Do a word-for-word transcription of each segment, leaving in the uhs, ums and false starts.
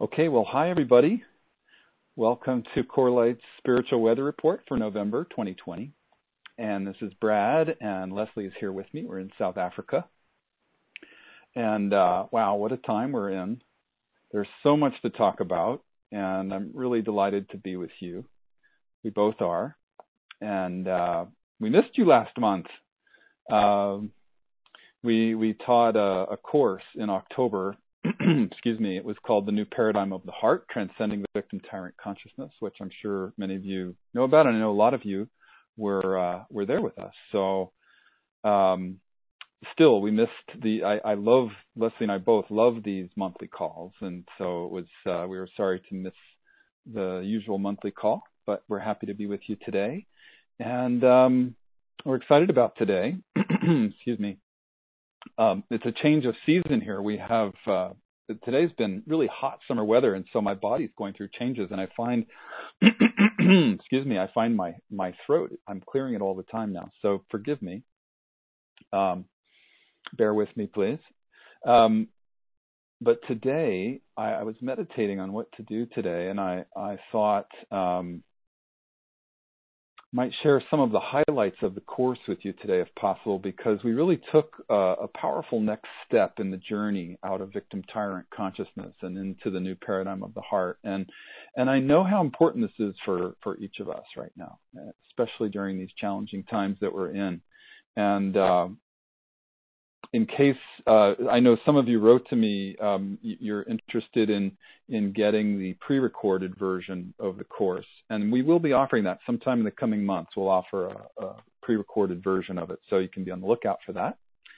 Okay, well, hi everybody. Welcome to CoreLight's Spiritual Weather Report for November twenty twenty. And this is Brad, and Leslie is here with me. We're in South Africa. And uh, wow, what a time we're in. There's so much to talk about, and I'm really delighted to be with you. We both are. And uh, we missed you last month. Um, we we taught a, a course in October. Excuse me, it was called The New Paradigm of the Heart, Transcending the Victim Tyrant Consciousness, which I'm sure many of you know about, and I know a lot of you were uh, were there with us. So um, still, we missed the, I, I love, Leslie and I both love these monthly calls, and so it was, uh, we were sorry to miss the usual monthly call, but we're happy to be with you today. And um, we're excited about today. Excuse me. Um, it's a change of season here. We have, uh, today's been really hot summer weather, and so my body's going through changes, and I find, excuse me, I find my, my throat, I'm clearing it all the time now, so forgive me. Um, bear with me, please. Um, but today, I, I was meditating on what to do today, and I, I thought, um, might share some of the highlights of the course with you today, if possible, because we really took uh, a powerful next step in the journey out of victim tyrant consciousness and into the new paradigm of the heart. And and I know how important this is for, for each of us right now, especially during these challenging times that we're in. And uh, in case, uh, I know some of you wrote to me, um, you're interested in, in getting the pre-recorded version of the course. And we will be offering that sometime in the coming months. We'll offer a, a pre-recorded version of it, so you can be on the lookout for that.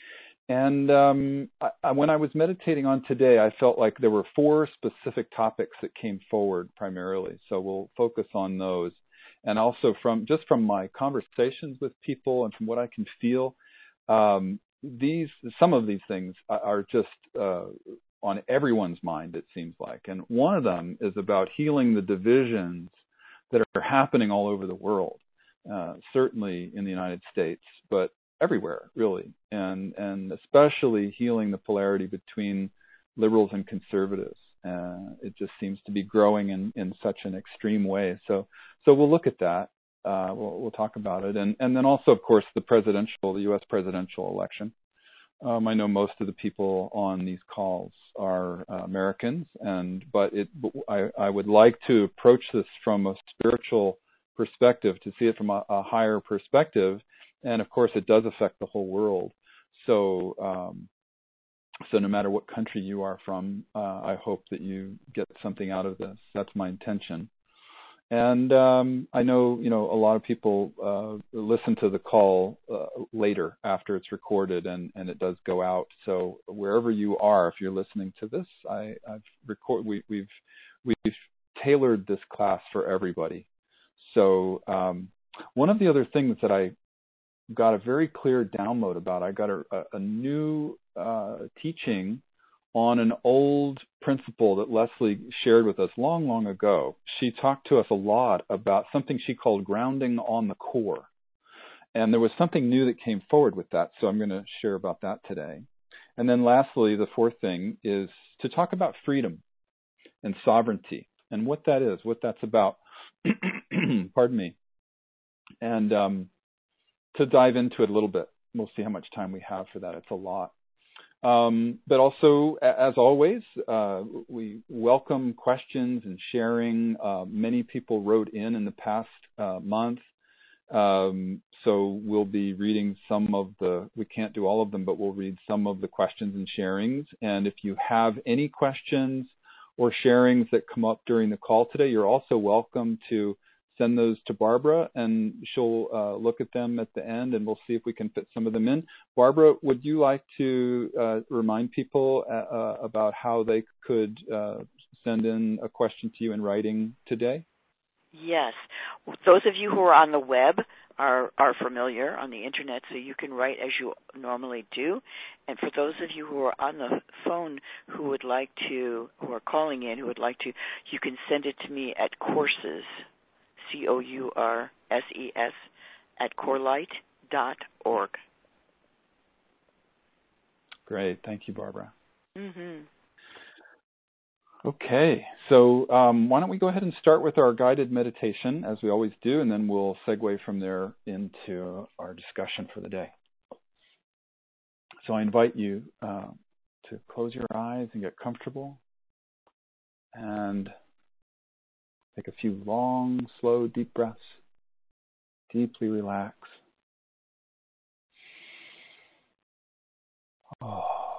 And um, I, I, when I was meditating on today, I felt like there were four specific topics that came forward primarily. So we'll focus on those. And also from just from my conversations with people and from what I can feel, um, These, some of these things are just uh, on everyone's mind, it seems like. And one of them is about healing the divisions that are happening all over the world, uh, certainly in the United States, but everywhere, really. And, and especially healing the polarity between liberals and conservatives. Uh, it just seems to be growing in, in such an extreme way. So, so we'll look at that. Uh, we'll, we'll talk about it. And, and then also, of course, the presidential, the U S presidential election. Um, I know most of the people on these calls are uh, Americans, and but it, I, I would like to approach this from a spiritual perspective, to see it from a, a higher perspective. And of course, it does affect the whole world. So, um, so no matter what country you are from, uh, I hope that you get something out of this. That's my intention. And um, I know, you know, a lot of people uh, listen to the call uh, later after it's recorded, and, and it does go out. So wherever you are, if you're listening to this, I, I've record we, we've we've tailored this class for everybody. So um, one of the other things that I got a very clear download about, I got a, a new uh, teaching on an old principle that Leslie shared with us long, long ago. She talked to us a lot about something she called grounding on the core. And there was something new that came forward with that, so I'm going to share about that today. And then lastly, the fourth thing is to talk about freedom and sovereignty and what that is, what that's about. Pardon me. And um, to dive into it a little bit. We'll see how much time we have for that. It's a lot. Um, but also, as always, uh, we welcome questions and sharing. Uh, many people wrote in in the past uh, month. Um, so we'll be reading some of the, we can't do all of them, but we'll read some of the questions and sharings. And if you have any questions or sharings that come up during the call today, you're also welcome to send those to Barbara, and she'll uh, look at them at the end, and we'll see if we can fit some of them in. Barbara, would you like to uh, remind people uh, about how they could uh, send in a question to you in writing today? Yes. Those of you who are on the web are, are familiar on the Internet, so you can write as you normally do. And for those of you who are on the phone who would like to, who are calling in, who would like to, you can send it to me at courses, C O U R S E S, at corelight dot org. Great. Thank you, Barbara. Mm-hmm. Okay, so um, why don't we go ahead and start with our guided meditation, as we always do, and then we'll segue from there into our discussion for the day. So I invite you uh, to close your eyes and get comfortable, and take a few long, slow, deep breaths. Deeply relax. Oh.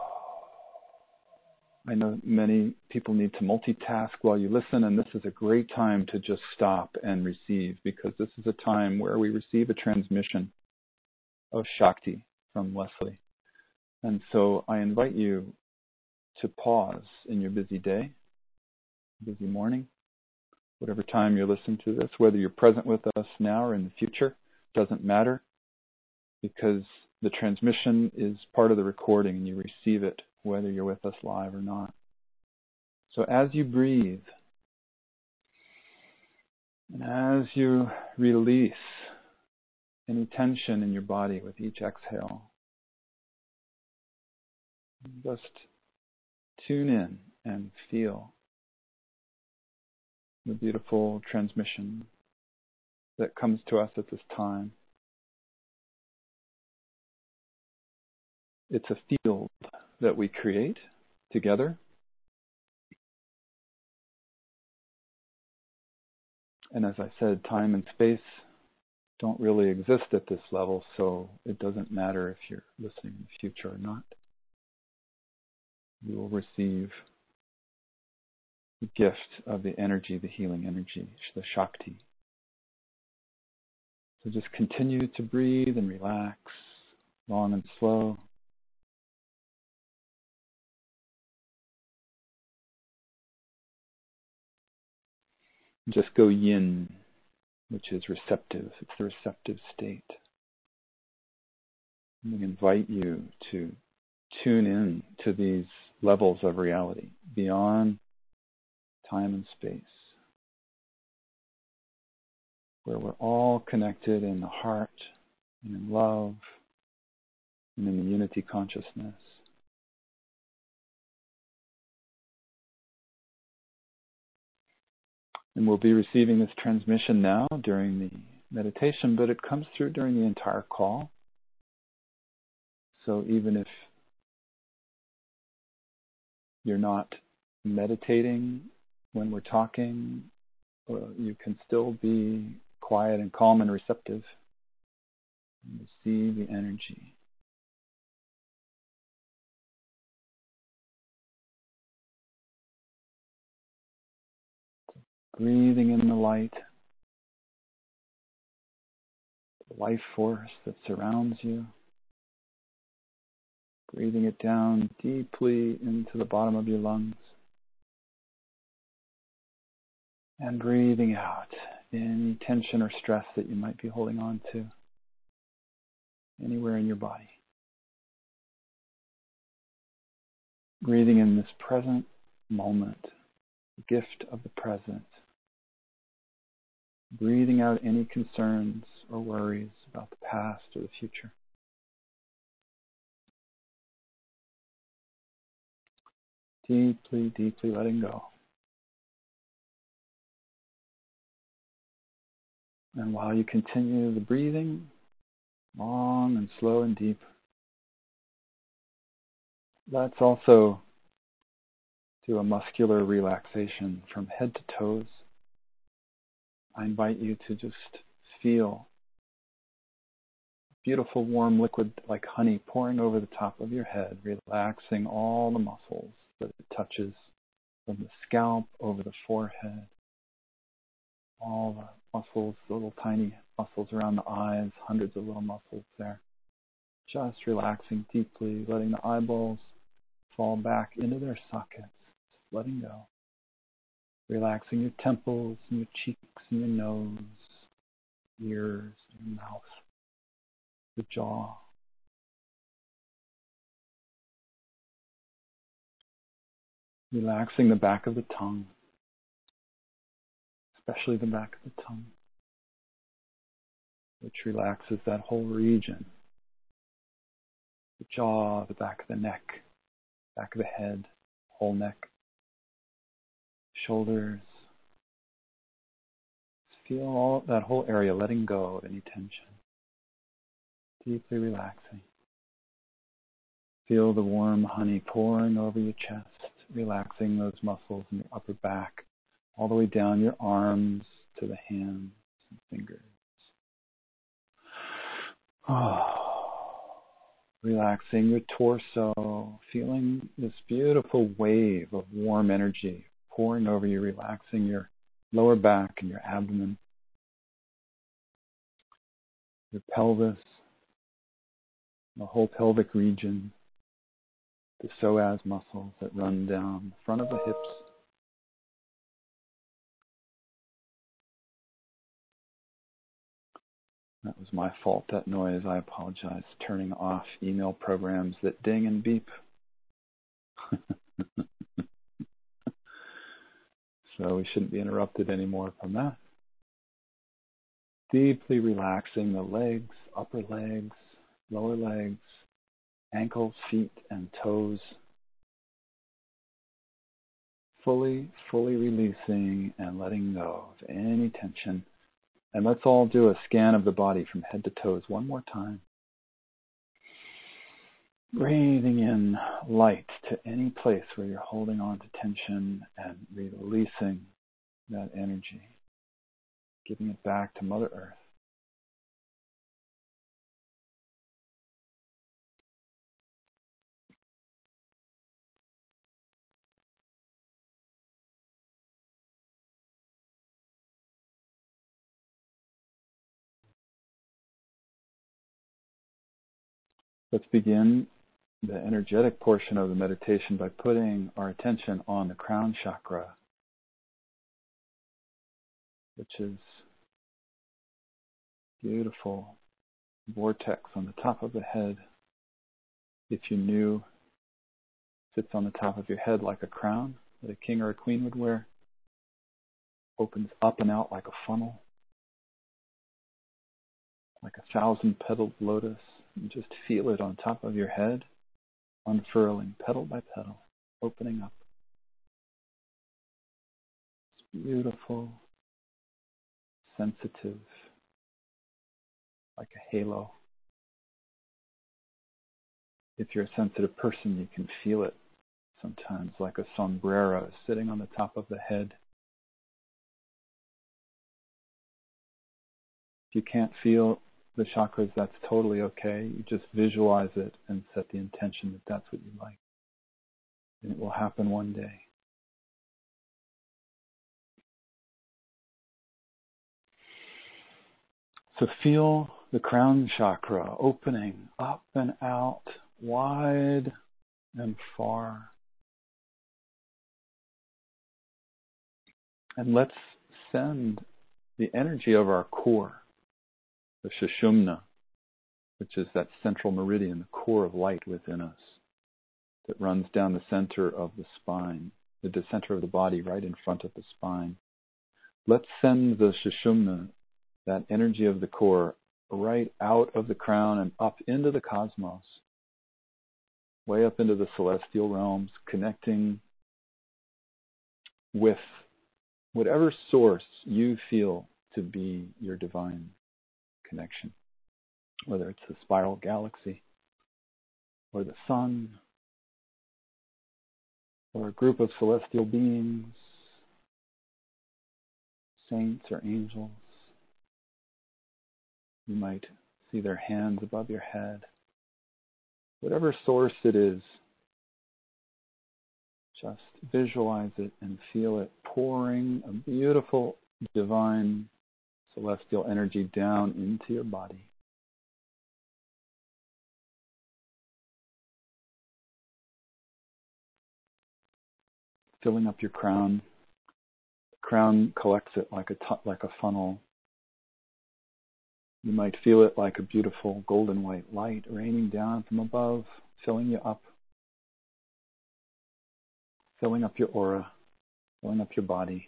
I know many people need to multitask while you listen, and this is a great time to just stop and receive, because this is a time where we receive a transmission of Shakti from Leslie. And so I invite you to pause in your busy day, busy morning, whatever time you're listening to this, whether you're present with us now or in the future, doesn't matter, because the transmission is part of the recording and you receive it whether you're with us live or not. So as you breathe, and as you release any tension in your body with each exhale, just tune in and feel the beautiful transmission that comes to us at this time. It's a field that we create together. And as I said, time and space don't really exist at this level, so it doesn't matter if you're listening in the future or not. You will receive the gift of the energy, the healing energy, the Shakti. So just continue to breathe and relax, long and slow. Just go yin, which is receptive. It's the receptive state. And we invite you to tune in to these levels of reality beyond time and space, where we're all connected in the heart and in love and in the unity consciousness. And we'll be receiving this transmission now during the meditation, but it comes through during the entire call. So even if you're not meditating when we're talking, uh, you can still be quiet and calm and receptive and receive the energy. Breathing in the light, the life force that surrounds you. Breathing it down deeply into the bottom of your lungs. And breathing out any tension or stress that you might be holding on to anywhere in your body. Breathing in this present moment, the gift of the present. Breathing out any concerns or worries about the past or the future. Deeply, deeply letting go. And while you continue the breathing, long and slow and deep, let's also do a muscular relaxation from head to toes. I invite you to just feel beautiful warm liquid like honey pouring over the top of your head, relaxing all the muscles that it touches, from the scalp over the forehead, all the muscles, the little tiny muscles around the eyes, hundreds of little muscles there. Just relaxing deeply, letting the eyeballs fall back into their sockets, letting go. Relaxing your temples and your cheeks and your nose, ears, your mouth, the jaw. Relaxing the back of the tongue, especially the back of the tongue, which relaxes that whole region. The jaw, the back of the neck, back of the head, whole neck. shoulders. Feel all that whole area letting go of any tension. Deeply relaxing. Feel the warm honey pouring over your chest, relaxing those muscles in your upper back, all the way down your arms to the hands and fingers. Oh, relaxing your torso, feeling this beautiful wave of warm energy pouring over you, relaxing your lower back and your abdomen, your pelvis, the whole pelvic region, the psoas muscles that run down the front of the hips. That was my fault, that noise. I apologize. Turning off email programs that ding and beep. So we shouldn't be interrupted anymore from that. Deeply relaxing the legs, upper legs, lower legs, ankles, feet, and toes. Fully, fully releasing and letting go of any tension. And let's all do a scan of the body from head to toes one more time. Breathing in light to any place where you're holding on to tension and releasing that energy, giving it back to Mother Earth. Let's begin the energetic portion of the meditation by putting our attention on the crown chakra, which is beautiful vortex on the top of the head. If you knew, sits on the top of your head like a crown that a king or a queen would wear. Opens up and out like a funnel, like a thousand petaled lotus. You just feel it on top of your head, unfurling petal by petal, opening up. It's beautiful, sensitive, like a halo. If you're a sensitive person, you can feel it sometimes, like a sombrero sitting on the top of the head. If you can't feel the chakras, that's totally okay. You just visualize it and set the intention that that's what you like. And it will happen one day. So feel the crown chakra opening up and out, wide and far. And let's send the energy of our core, the Sushumna, which is that central meridian, the core of light within us, that runs down the center of the spine, the center of the body right in front of the spine. Let's send the Sushumna, that energy of the core, right out of the crown and up into the cosmos, way up into the celestial realms, connecting with whatever source you feel to be your divine connection, whether it's the spiral galaxy or the sun or a group of celestial beings, saints or angels. You might see their hands above your head. Whatever source it is, just visualize it and feel it pouring a beautiful, divine, celestial energy down into your body. Filling up your crown. The crown collects it like a t- like a funnel. You might feel it like a beautiful golden white light raining down from above, filling you up, filling up your aura, filling up your body.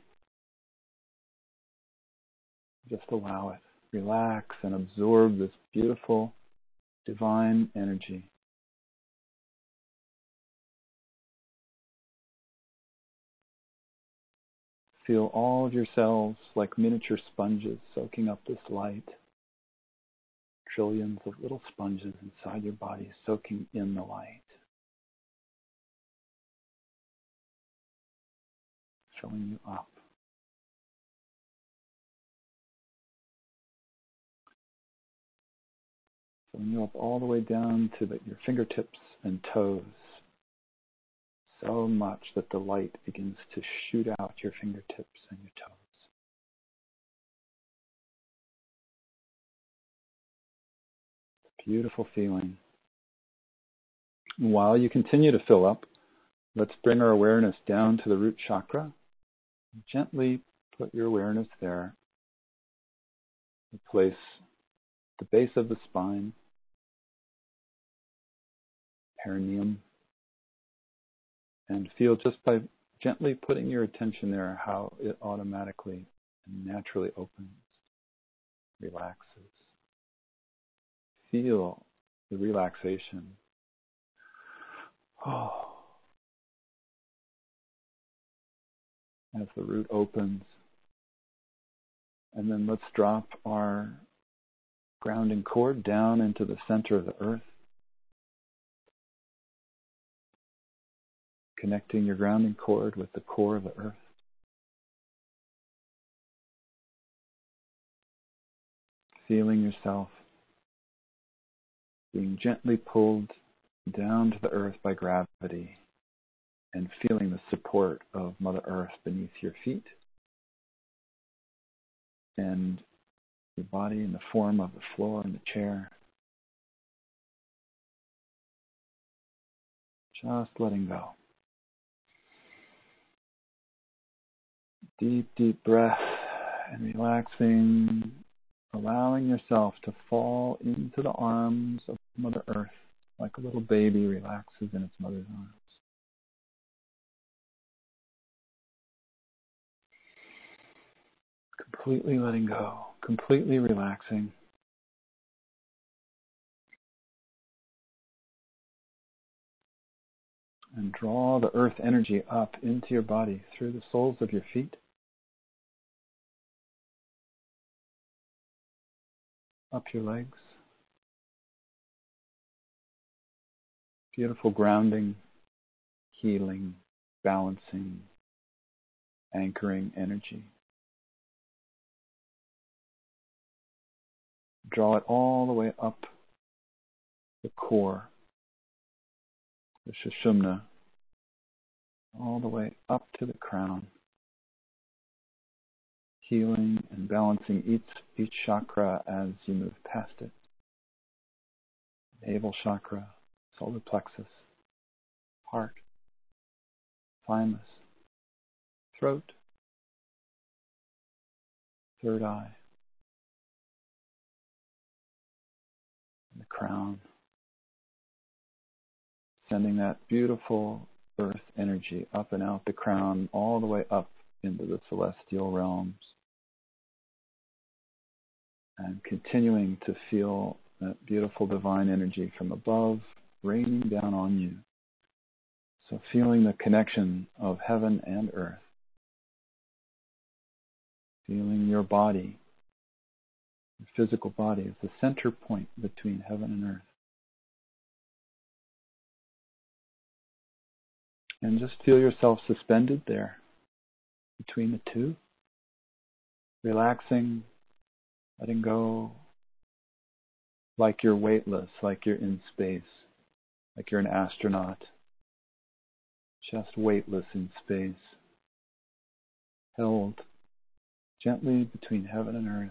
Just allow it. Relax and absorb this beautiful, divine energy. Feel all of your cells like miniature sponges soaking up this light. Trillions of little sponges inside your body soaking in the light. Filling you up. Filling you up all the way down to the, your fingertips and toes. So much that the light begins to shoot out your fingertips and your toes. Beautiful feeling. While you continue to fill up, let's bring our awareness down to the root chakra. Gently put your awareness there. Place the base of the spine, perineum, and feel just by gently putting your attention there how it automatically and naturally opens, relaxes. Feel the relaxation. Oh. As the root opens. And then let's drop our grounding cord down into the center of the earth. Connecting your grounding cord with the core of the earth. Feeling yourself being gently pulled down to the earth by gravity and feeling the support of Mother Earth beneath your feet and your body in the form of the floor and the chair. Just letting go. Deep, deep breath and relaxing, allowing yourself to fall into the arms of Mother Earth like a little baby relaxes in its mother's arms. Completely letting go, completely relaxing. And draw the earth energy up into your body through the soles of your feet. Up your legs. Beautiful grounding, healing, balancing, anchoring energy. Draw it all the way up the core, the Sushumna, all the way up to the crown. Healing and balancing each, each chakra as you move past it. Navel chakra, solar plexus, heart, thymus, throat, third eye, and the crown. Sending that beautiful earth energy up and out the crown, all the way up into the celestial realms. And continuing to feel that beautiful divine energy from above raining down on you. So feeling the connection of heaven and earth. Feeling your body, your physical body, as the center point between heaven and earth. And just feel yourself suspended there between the two. Relaxing, letting go, like you're weightless, like you're in space, like you're an astronaut, just weightless in space, held gently between heaven and earth.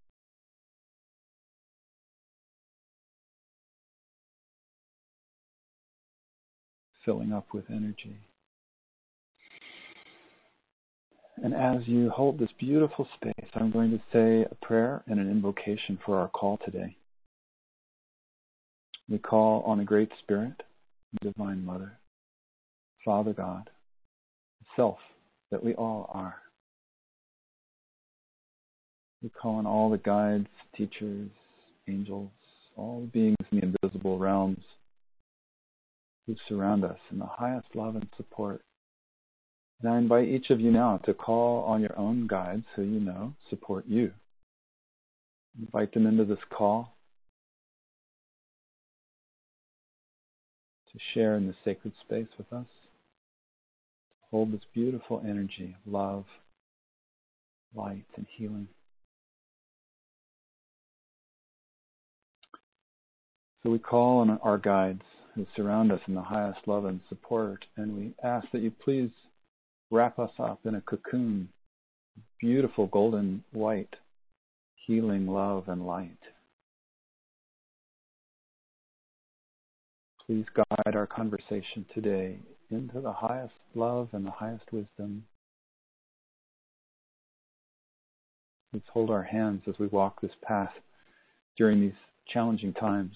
Filling up with energy. And as you hold this beautiful space, I'm going to say a prayer and an invocation for our call today. We call on the Great Spirit, Divine Mother, Father God, Self that we all are. We call on all the guides, teachers, angels, all the beings in the invisible realms who surround us in the highest love and support. And I invite each of you now to call on your own guides who you know support you. Invite them into this call to share in this sacred space with us. Hold this beautiful energy of love, light, and healing. So we call on our guides who surround us in the highest love and support, and we ask that you please wrap us up in a cocoon, beautiful golden white, healing love and light. Please guide our conversation today into the highest love and the highest wisdom. Let's hold our hands as we walk this path during these challenging times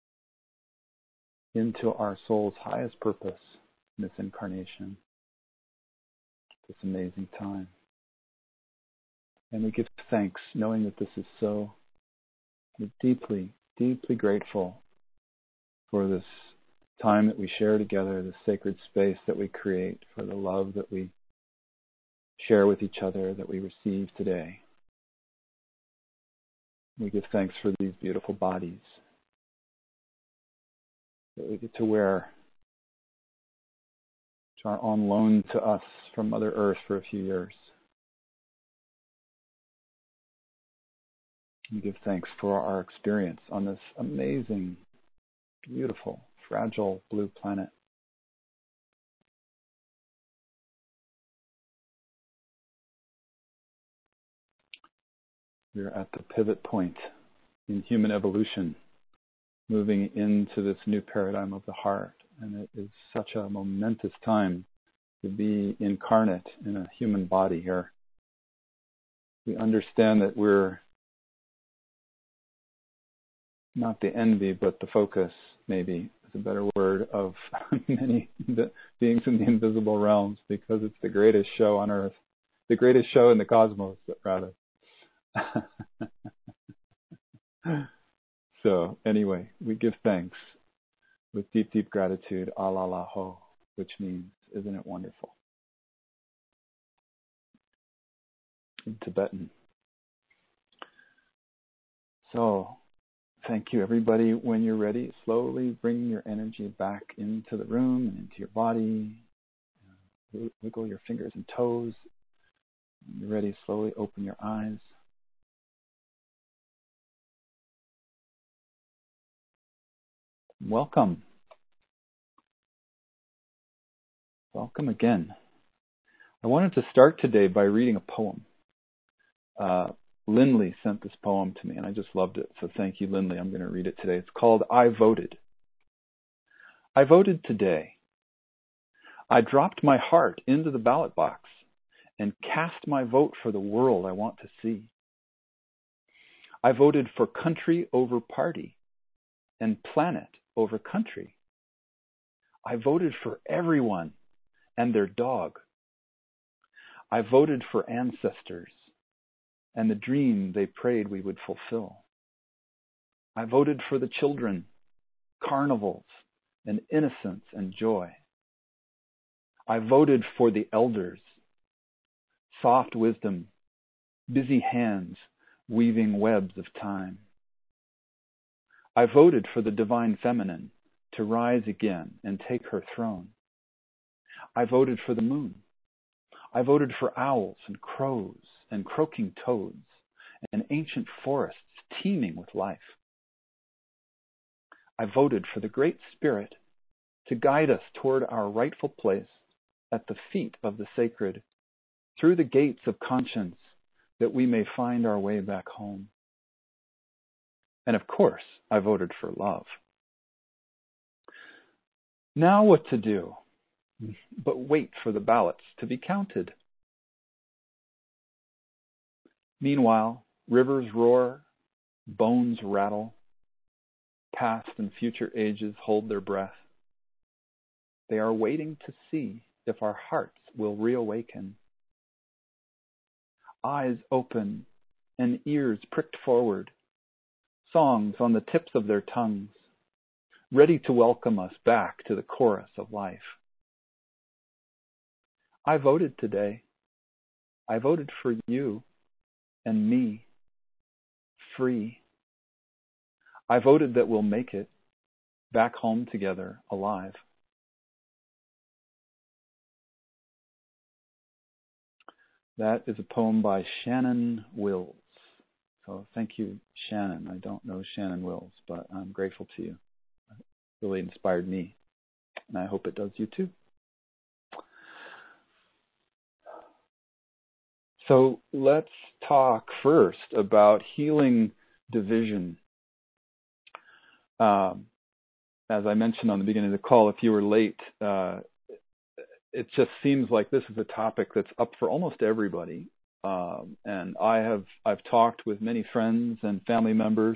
into our soul's highest purpose in this incarnation, this amazing time. And we give thanks knowing that this is so. We're deeply, deeply grateful for this time that we share together, this sacred space that we create, for the love that we share with each other, that we receive today. We give thanks for these beautiful bodies that we get to wear, which are on loan to us from Mother Earth for a few years. We give thanks for our experience on this amazing, beautiful, fragile blue planet. We're at the pivot point in human evolution, moving into this new paradigm of the heart. And it is such a momentous time to be incarnate in a human body here. We understand that we're not the envy, but the focus, maybe is a better word, of many beings in the invisible realms, because it's the greatest show on earth, the greatest show in the cosmos, rather. So anyway, we give thanks with deep, deep gratitude, ala la ho, which means, isn't it wonderful? In Tibetan. So, thank you, everybody. When you're ready, slowly bring your energy back into the room and into your body. Wiggle your fingers and toes. When you're ready, slowly open your eyes. Welcome. Welcome again. I wanted to start today by reading a poem. Uh, Lindley sent this poem to me, and I just loved it. So thank you, Lindley. I'm going to read it today. It's called I Voted. I voted today. I dropped my heart into the ballot box and cast my vote for the world I want to see. I voted for country over party and planet over country. I voted for everyone and their dog. I voted for ancestors and the dream they prayed we would fulfill. I voted for the children, carnivals, and innocence and joy. I voted for the elders, soft wisdom, busy hands weaving webs of time. I voted for the divine feminine to rise again and take her throne. I voted for the moon. I voted for owls and crows and croaking toads and ancient forests teeming with life. I voted for the Great Spirit to guide us toward our rightful place at the feet of the sacred, through the gates of conscience, that we may find our way back home. And of course, I voted for love. Now what to do? But wait for the ballots to be counted. Meanwhile, rivers roar, bones rattle, past and future ages hold their breath. They are waiting to see if our hearts will reawaken. Eyes open and ears pricked forward, songs on the tips of their tongues, ready to welcome us back to the chorus of life. I voted today. I voted for you and me, free. I voted that we'll make it back home together, alive. That is a poem by Shannon Wills. So thank you, Shannon. I don't know Shannon Wills, but I'm grateful to you. It really inspired me, and I hope it does you too. So let's talk first about healing division. Um, as I mentioned on the beginning of the call, if you were late, uh, it just seems like this is a topic that's up for almost everybody. Um, and I have I've talked with many friends and family members,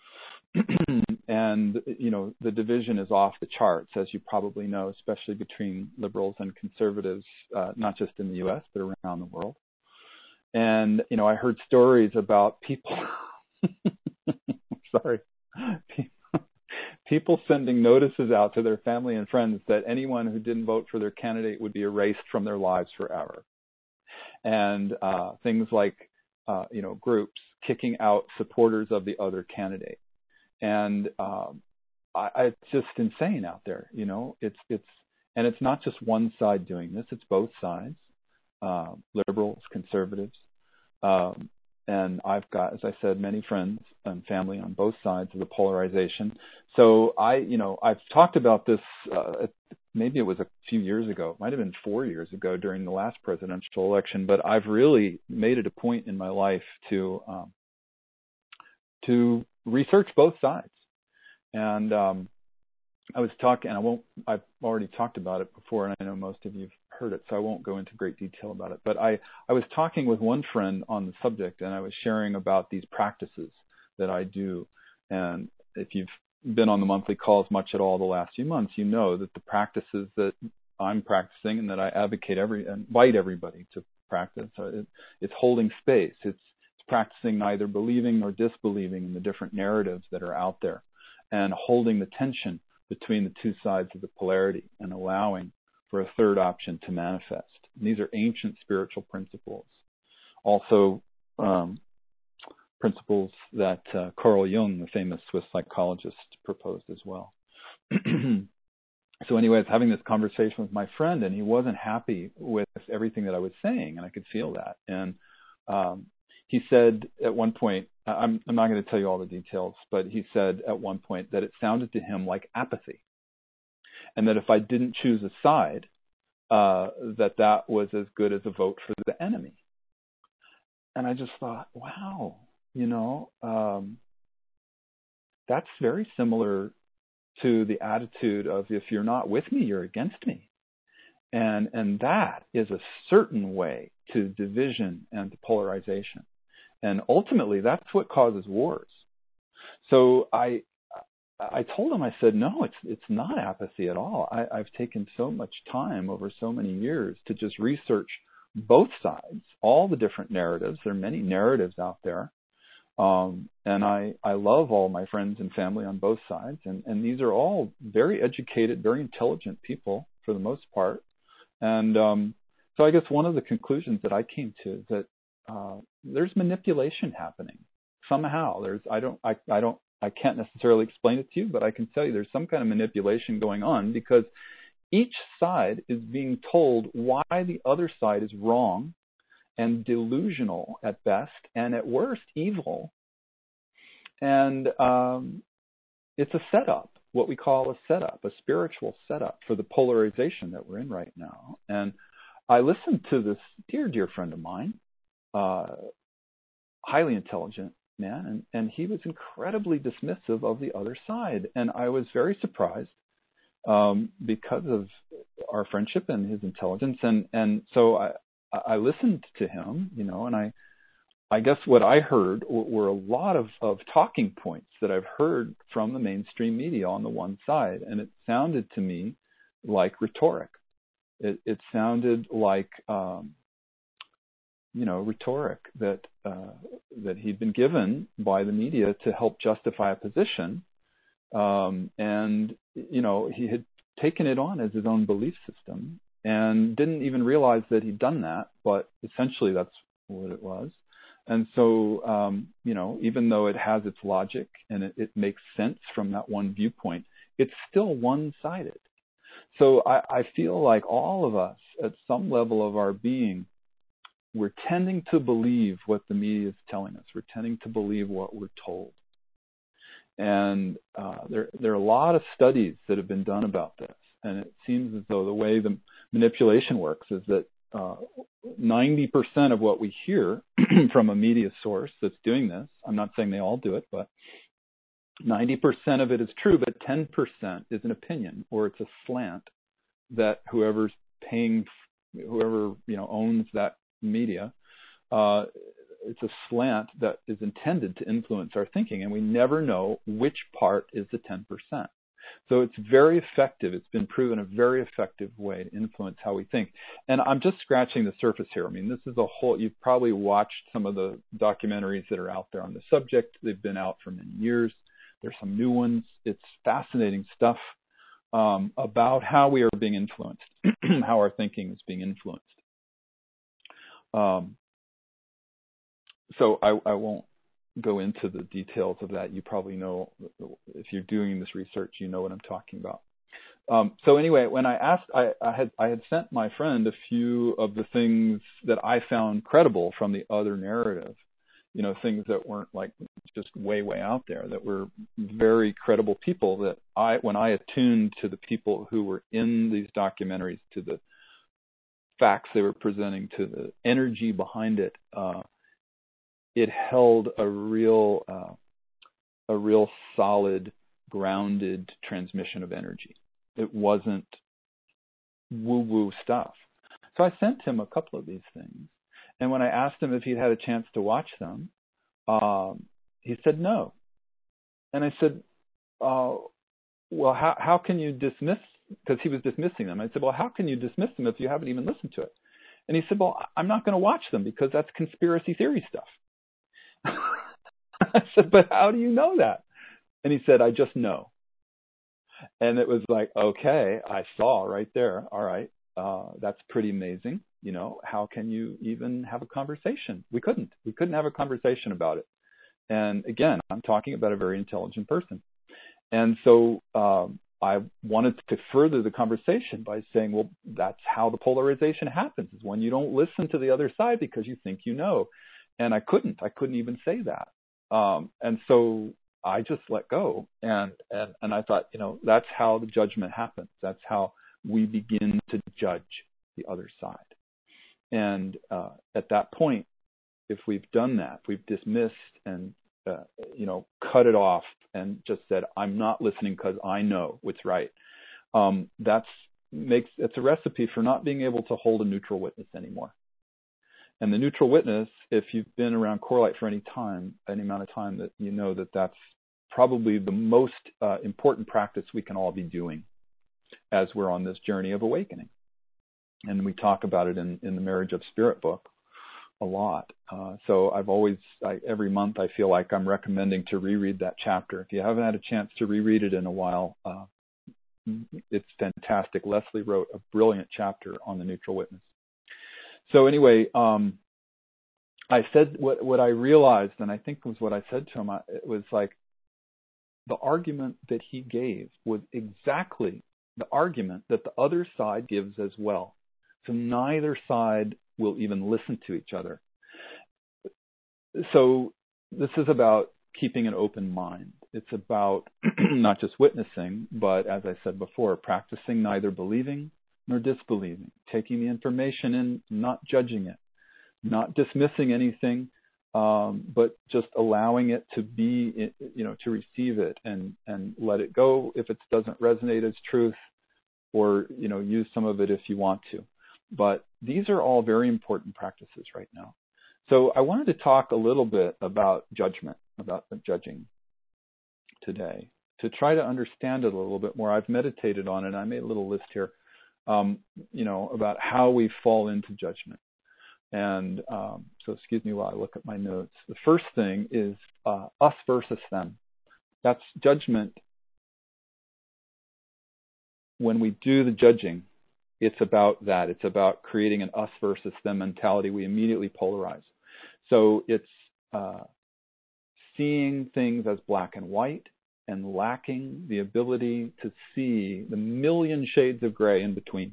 and you know the division is off the charts, as you probably know, especially between liberals and conservatives, uh, not just in the U S but around the world. And you know I heard stories about people. sorry, people sending notices out to their family and friends that anyone who didn't vote for their candidate would be erased from their lives forever. And uh, things like, uh, you know, groups kicking out supporters of the other candidate. And um, I, I, it's just insane out there, you know. It's it's and it's not just one side doing this; it's both sides, uh, liberals, conservatives, um, and I've got, as I said, many friends and family on both sides of the polarization. So I, you know, I've talked about this. Uh, maybe it was a few years ago. It might have been four years ago during the last presidential election. But I've really made it a point in my life to um, to research both sides. And um, I was talking, and I won't. I've already talked about it before, and I know most of you've heard it, so I won't go into great detail about it. But I, I was talking with one friend on the subject, and I was sharing about these practices that I do. And if you've been on the monthly calls much at all the last few months, you know that the practices that I'm practicing and that I advocate every invite everybody to practice, it, it's holding space. It's, it's practicing neither believing nor disbelieving in the different narratives that are out there, and holding the tension between the two sides of the polarity and allowing for a third option to manifest. And these are ancient spiritual principles. Also, um, principles that uh, Carl Jung, the famous Swiss psychologist, proposed as well. So anyway, I was having this conversation with my friend, and he wasn't happy with everything that I was saying, and I could feel that. And um, he said at one point, I'm, I'm not going to tell you all the details, but he said at one point that it sounded to him like apathy, and that if I didn't choose a side, uh, that that was as good as a vote for the enemy. And I just thought, wow, you know, um, that's very similar to the attitude of if you're not with me, you're against me. And and that is a certain way to division and to polarization. And ultimately, that's what causes wars. So I I told him, I said, no, it's it's not apathy at all. I, I've taken so much time over so many years to just research both sides, all the different narratives. There are many narratives out there. Um, and I, I love all my friends and family on both sides. And, and these are all very educated, very intelligent people for the most part. And um, so I guess one of the conclusions that I came to is that uh, there's manipulation happening somehow. There's I don't I, I don't I can't necessarily explain it to you, but I can tell you there's some kind of manipulation going on, because each side is being told why the other side is wrong and delusional at best, and at worst, evil. And um, it's a setup, what we call a setup, a spiritual setup for the polarization that we're in right now. And I listened to this dear, dear friend of mine, uh, highly intelligent man, and, and he was incredibly dismissive of the other side. And I was very surprised um, because of our friendship and his intelligence. And, and so I, I listened to him, you know, and I, I guess what I heard were a lot of, of talking points that I've heard from the mainstream media on the one side. And it sounded to me like rhetoric. It, it sounded like, um, you know, rhetoric that, uh, that he'd been given by the media to help justify a position. Um, and, you know, he had taken it on as his own belief system. and didn't even realize that he'd done that, but essentially that's what it was. And so, um, you know, even though it has its logic and it, it makes sense from that one viewpoint, it's still one-sided. So I, I feel like all of us, at some level of our being, we're tending to believe what the media is telling us. We're tending to believe what we're told. And uh, there, there are a lot of studies that have been done about this. And it seems as though the way the manipulation works is that uh, ninety percent of what we hear from a media source that's doing this, I'm not saying they all do it, but ninety percent of it is true, but ten percent is an opinion, or it's a slant that whoever's paying, whoever, you know, owns that media, uh, it's a slant that is intended to influence our thinking, and we never know which part is the ten percent. So it's very effective. It's been proven a very effective way to influence how we think. And I'm just scratching the surface here. I mean, this is a whole, you've probably watched some of the documentaries that are out there on the subject. They've been out for many years. There's some new ones. It's fascinating stuff um, about how we are being influenced, how our thinking is being influenced. Um, so I, I won't go into the details of that. You probably know, if you're doing this research, you know what I'm talking about. Um, so anyway, when I asked, I, I had I had sent my friend a few of the things that I found credible from the other narrative, you know, things that weren't like just way, way out there, that were very credible people that I, when I attuned to the people who were in these documentaries, to the facts they were presenting, to the energy behind it, uh, it held a real, uh, a real solid, grounded transmission of energy. It wasn't woo-woo stuff. So I sent him a couple of these things. And when I asked him if he'd had a chance to watch them, um, he said no. And I said, uh, well, how, how can you dismiss, because he was dismissing them. I said, well, how can you dismiss them if you haven't even listened to it? And he said, well, I'm not going to watch them because that's conspiracy theory stuff. I said, but how do you know that? And he said, I just know. And it was like, okay, I saw right there. All right, uh, that's pretty amazing. You know, how can you even have a conversation? We couldn't. We couldn't have a conversation about it. And again, I'm talking about a very intelligent person. And so um, I wanted to further the conversation by saying, well, that's how the polarization happens, is when you don't listen to the other side because you think you know. And I couldn't. I couldn't even say that. Um, and so I just let go. And, and, and I thought, you know, that's how the judgment happens. That's how we begin to judge the other side. And uh, at that point, if we've done that, we've dismissed and, uh, you know, cut it off and just said, I'm not listening because I know what's right. Um, that's makes it's a recipe for not being able to hold a neutral witness anymore. And the neutral witness, if you've been around Corelight for any time, any amount of time, that you know that that's probably the most uh, important practice we can all be doing as we're on this journey of awakening. And we talk about it in, in the Marriage of Spirit book a lot. Uh, so I've always, I, every month I feel like I'm recommending to reread that chapter. If you haven't had a chance to reread it in a while, uh, it's fantastic. Leslie wrote a brilliant chapter on the neutral witness. So anyway, um, I said what, what I realized, and I think was what I said to him, I, it was like the argument that he gave was exactly the argument that the other side gives as well. So neither side will even listen to each other. So this is about keeping an open mind. It's about not just witnessing, but as I said before, practicing neither believing nor disbelieving, taking the information in, not judging it, not dismissing anything, um, but just allowing it to be, you know, to receive it and, and let it go if it doesn't resonate as truth, or, you know, use some of it if you want to. But these are all very important practices right now. So I wanted to talk a little bit about judgment, about judging today, to try to understand it a little bit more. I've meditated on it. I made a little list here. Um, you know, about how we fall into judgment. And um, so excuse me while I look at my notes. The first thing is uh, us versus them. That's judgment. When we do the judging, It's about that. It's about creating an us versus them mentality. We immediately polarize. So it's uh, seeing things as black and white and lacking the ability to see the million shades of gray in between.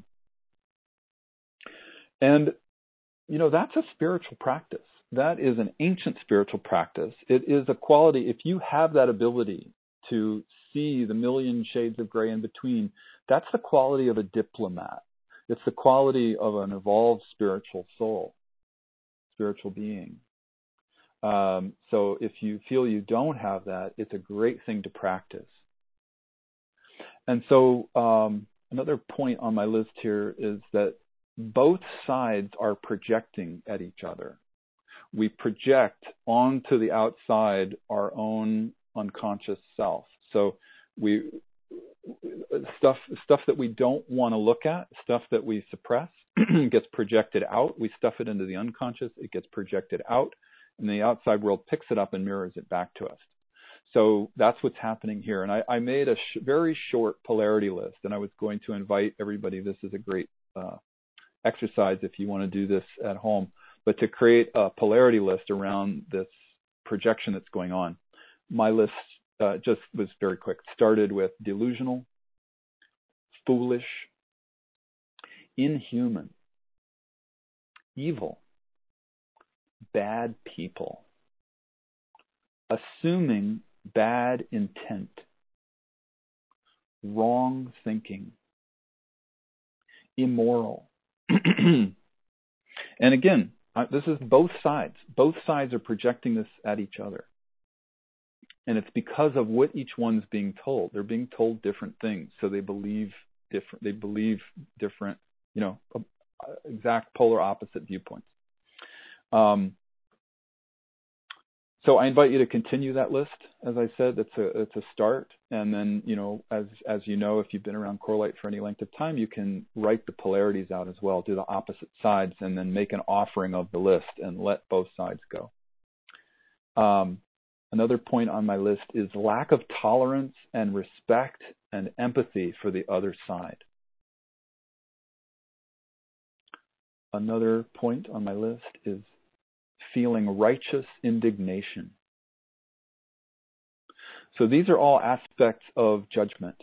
And, you know, that's a spiritual practice. That is an ancient spiritual practice. It is a quality. If you have that ability to see the million shades of gray in between, that's the quality of a diplomat. It's the quality of an evolved spiritual soul, spiritual being. Um, so if you feel you don't have that, it's a great thing to practice. And so um, another point on my list here is that both sides are projecting at each other. We project onto the outside our own unconscious self. So we stuff stuff that we don't want to look at, stuff that we suppress, gets projected out. We stuff it into the unconscious. It gets projected out, and the outside world picks it up and mirrors it back to us. So that's what's happening here. And I, I made a sh- very short polarity list, and I was going to invite everybody. This is a great uh, exercise if you want to do this at home, but to create a polarity list around this projection that's going on. My list uh, just was very quick. Started with delusional, foolish, inhuman, evil, bad people, assuming bad intent, wrong thinking, immoral. And again, uh, this is both sides. Both sides are projecting this at each other. And it's because of what each one's being told. They're being told different things, so they believe different. They believe different, you know, exact polar opposite viewpoints. Um, so I invite you to continue that list. As I said, it's a it's a start, and then you know, as as you know, if you've been around Corelight for any length of time, you can write the polarities out as well. Do the opposite sides, and then make an offering of the list, and let both sides go. Um, Another point on my list is lack of tolerance and respect and empathy for the other side. Another point on my list is feeling righteous indignation. So these are all aspects of judgment.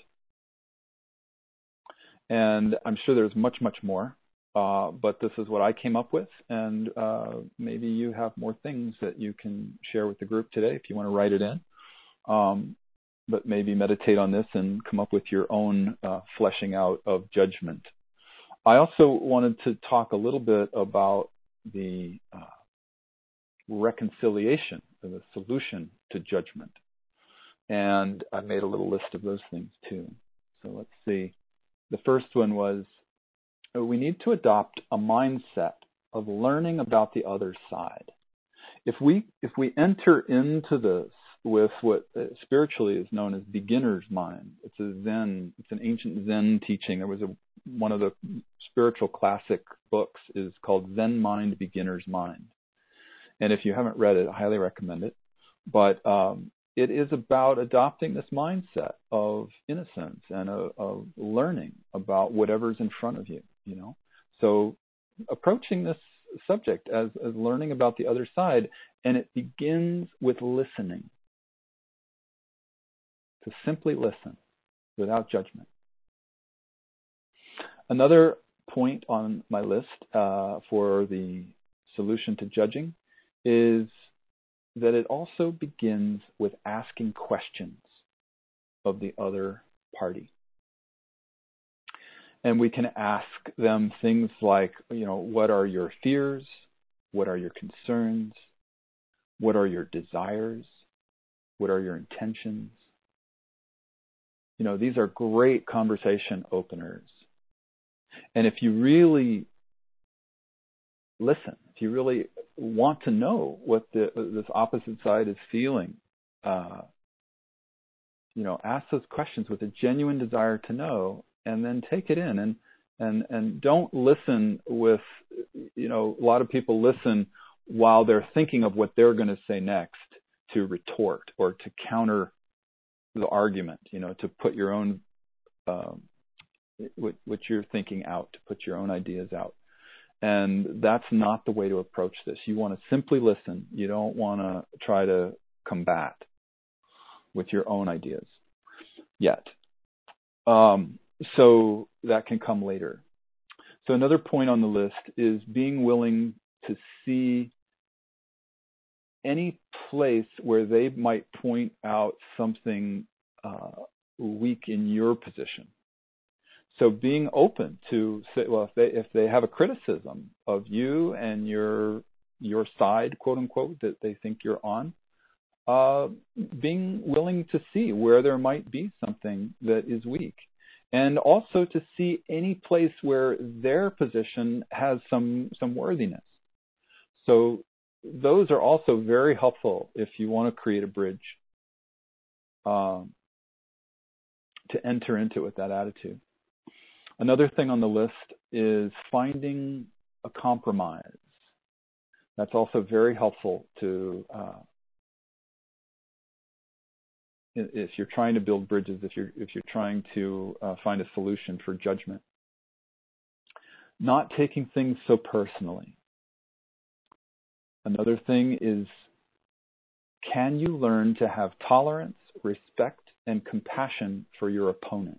And I'm sure there's much, much more. Uh, but this is what I came up with, and uh, maybe you have more things that you can share with the group today if you want to write it in. Um, but maybe meditate on this and come up with your own uh, fleshing out of judgment. I also wanted to talk a little bit about the uh, reconciliation, or the solution to judgment. And I made a little list of those things too. So let's see. The first one was, we need to adopt a mindset of learning about the other side. If we if we enter into this with what spiritually is known as beginner's mind, it's a Zen, it's an ancient Zen teaching. There was a one of the spiritual classic books is called Zen Mind, Beginner's Mind. And if you haven't read it, I highly recommend it. But um, it is about adopting this mindset of innocence and of, of learning about whatever's in front of you. You know, so approaching this subject as, as learning about the other side, and it begins with listening. To simply listen without judgment. Another point on my list uh, for the solution to judging is that it also begins with asking questions of the other party. And we can ask them things like, you know, what are your fears? What are your concerns? What are your desires? What are your intentions? You know, these are great conversation openers. And if you really listen, if you really want to know what the, this opposite side is feeling, uh, you know, ask those questions with a genuine desire to know, and then take it in, and and and don't listen with, you know, a lot of people listen while they're thinking of what they're going to say next to retort or to counter the argument, you know, to put your own um, what, what you're thinking out, to put your own ideas out. And that's not the way to approach this. You want to simply listen. You don't want to try to combat with your own ideas yet. Um, so that can come later. So another point on the list is being willing to see any place where they might point out something uh, weak in your position. So being open to say, well, if they if they have a criticism of you and your your side, quote unquote, that they think you're on, uh, being willing to see where there might be something that is weak, and also to see any place where their position has some some worthiness. So those are also very helpful if you want to create a bridge, um, to enter into it with that attitude. Another thing on the list is finding a compromise. That's also very helpful to, uh, if you're trying to build bridges, if you're if you're trying to uh, find a solution for judgment. Not taking things so personally. Another thing is, can you learn to have tolerance, respect, and compassion for your opponent?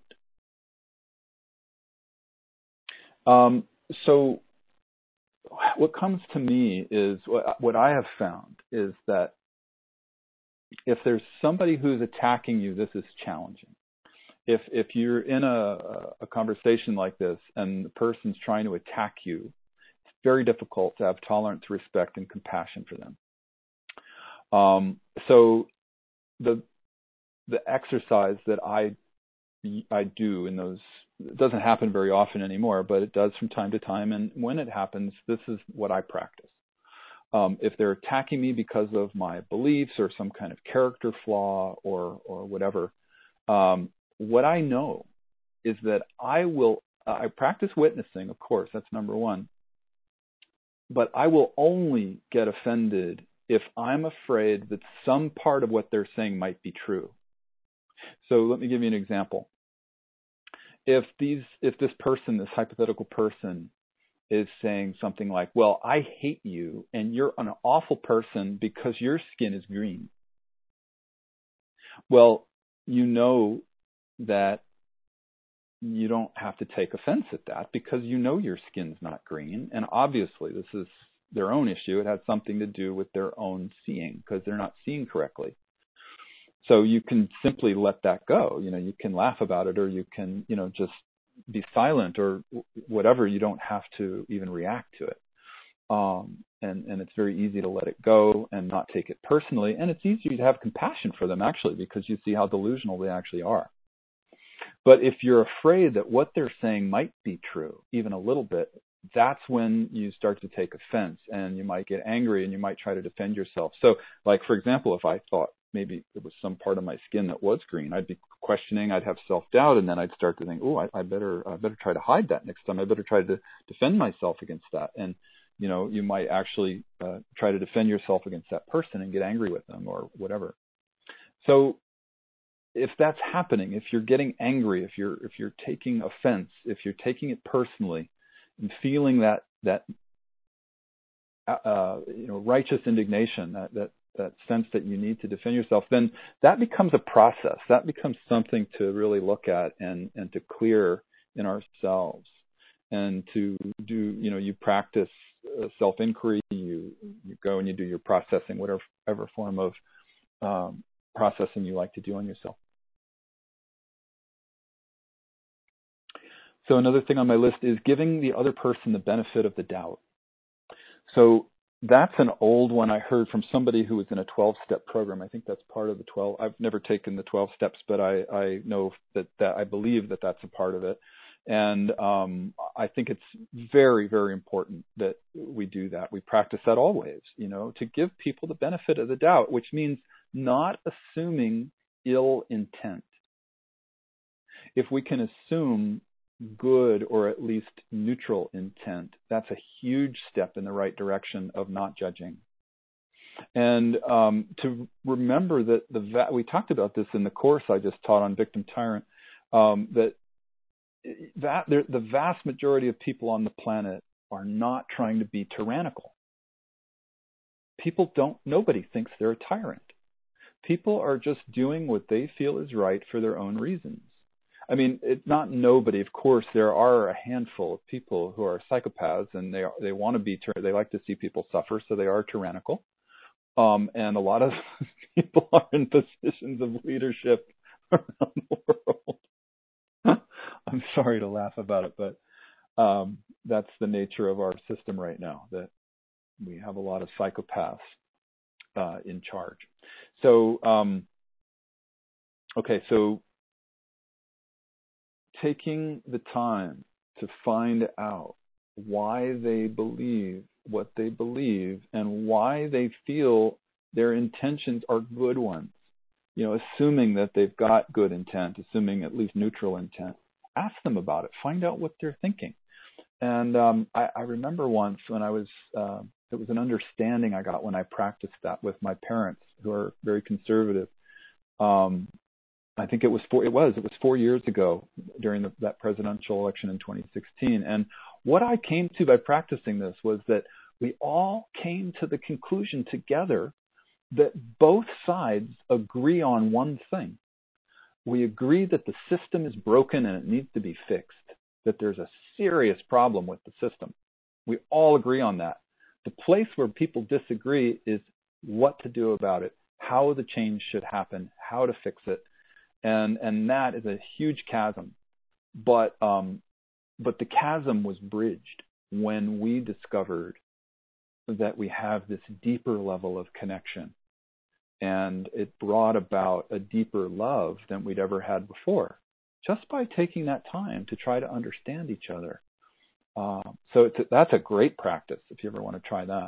Um, so what comes to me is, what, what I have found is that if there's somebody who's attacking you, this is challenging. If if you're in a, a conversation like this and the person's trying to attack you, it's very difficult to have tolerance, respect, and compassion for them. Um, so the the exercise that I I do in those, it doesn't happen very often anymore, but it does from time to time. And when it happens, this is what I practice. Um, if they're attacking me because of my beliefs or some kind of character flaw or or whatever, um, what I know is that I will, uh, I practice witnessing, of course, that's number one. But I will only get offended if I'm afraid that some part of what they're saying might be true. So let me give you an example. If these, if this person, this hypothetical person, is saying something like, well, I hate you and you're an awful person because your skin is green. Well, you know that you don't have to take offense at that because you know your skin's not green. And obviously this is their own issue. It has something to do with their own seeing because they're not seeing correctly. So you can simply let that go. You know, you can laugh about it, or you can, you know, just be silent or whatever. You don't have to even react to it. Um, and, and it's very easy to let it go and not take it personally. And it's easy to have compassion for them, actually, because you see how delusional they actually are. But if you're afraid that what they're saying might be true, even a little bit, that's when you start to take offense and you might get angry and you might try to defend yourself. So, like, for example, if I thought maybe it was some part of my skin that was green, I'd be questioning, I'd have self-doubt, and then I'd start to think, oh, I, I better I better try to hide that next time. I better try to defend myself against that. And, you know, you might actually uh, try to defend yourself against that person and get angry with them or whatever. So if that's happening, if you're getting angry, if you're if you're taking offense, if you're taking it personally and feeling that that uh, you know righteous indignation, that that that sense that you need to defend yourself, then that becomes a process. That becomes something to really look at and and to clear in ourselves, and to do, you know, you practice uh, self-inquiry. You you go and you do your processing, whatever, whatever form of um, processing you like to do on yourself. So another thing on my list is giving the other person the benefit of the doubt. So that's an old one I heard from somebody who was in a twelve-step program. I think that's part of the twelve. I've never taken the twelve steps, but I, I know that, that I believe that that's a part of it. And um, I think it's very, very important that we do that. We practice that always, you know, to give people the benefit of the doubt, which means not assuming ill intent. If we can assume good or at least neutral intent, that's a huge step in the right direction of not judging. And um, to remember that the va- we talked about this in the course I just taught on victim tyrant, um, that that the vast majority of people on the planet are not trying to be tyrannical. People don't, nobody thinks they're a tyrant. People are just doing what they feel is right for their own reasons. I mean, it's not nobody. Of course, there are a handful of people who are psychopaths, and they are, they want to be, they like to see people suffer, so they are tyrannical. Um, and a lot of people are in positions of leadership around the world. I'm sorry to laugh about it, but um, that's the nature of our system right now, that we have a lot of psychopaths uh, in charge. So, um, okay, so taking the time to find out why they believe what they believe and why they feel their intentions are good ones, you know, assuming that they've got good intent, assuming at least neutral intent, ask them about it, find out what they're thinking. And um, I, I remember once when I was, uh, it was an understanding I got when I practiced that with my parents, who are very conservative. Um, I think it was four, it was, it was four years ago during the, that presidential election in twenty sixteen. And what I came to by practicing this was that we all came to the conclusion together that both sides agree on one thing. We agree that the system is broken and it needs to be fixed, that there's a serious problem with the system. We all agree on that. The place where people disagree is what to do about it, how the change should happen, how to fix it. And and that is a huge chasm. But um, but the chasm was bridged when we discovered that we have this deeper level of connection. And it brought about a deeper love than we'd ever had before, just by taking that time to try to understand each other. Uh, so it's, that's a great practice if you ever want to try that.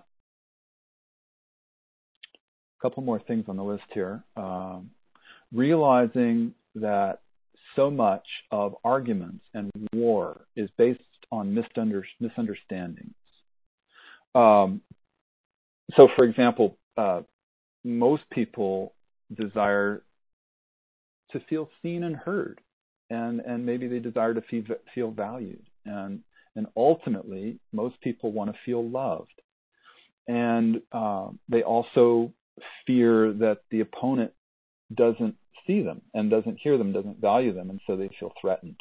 A couple more things on the list here. Um, realizing that so much of arguments and war is based on misunder- misunderstandings. Um, so, for example, uh, most people desire to feel seen and heard, and, and maybe they desire to feel, feel valued. And, and ultimately, most people want to feel loved. And uh, they also fear that the opponent doesn't see them and doesn't hear them, doesn't value them, and so they feel threatened.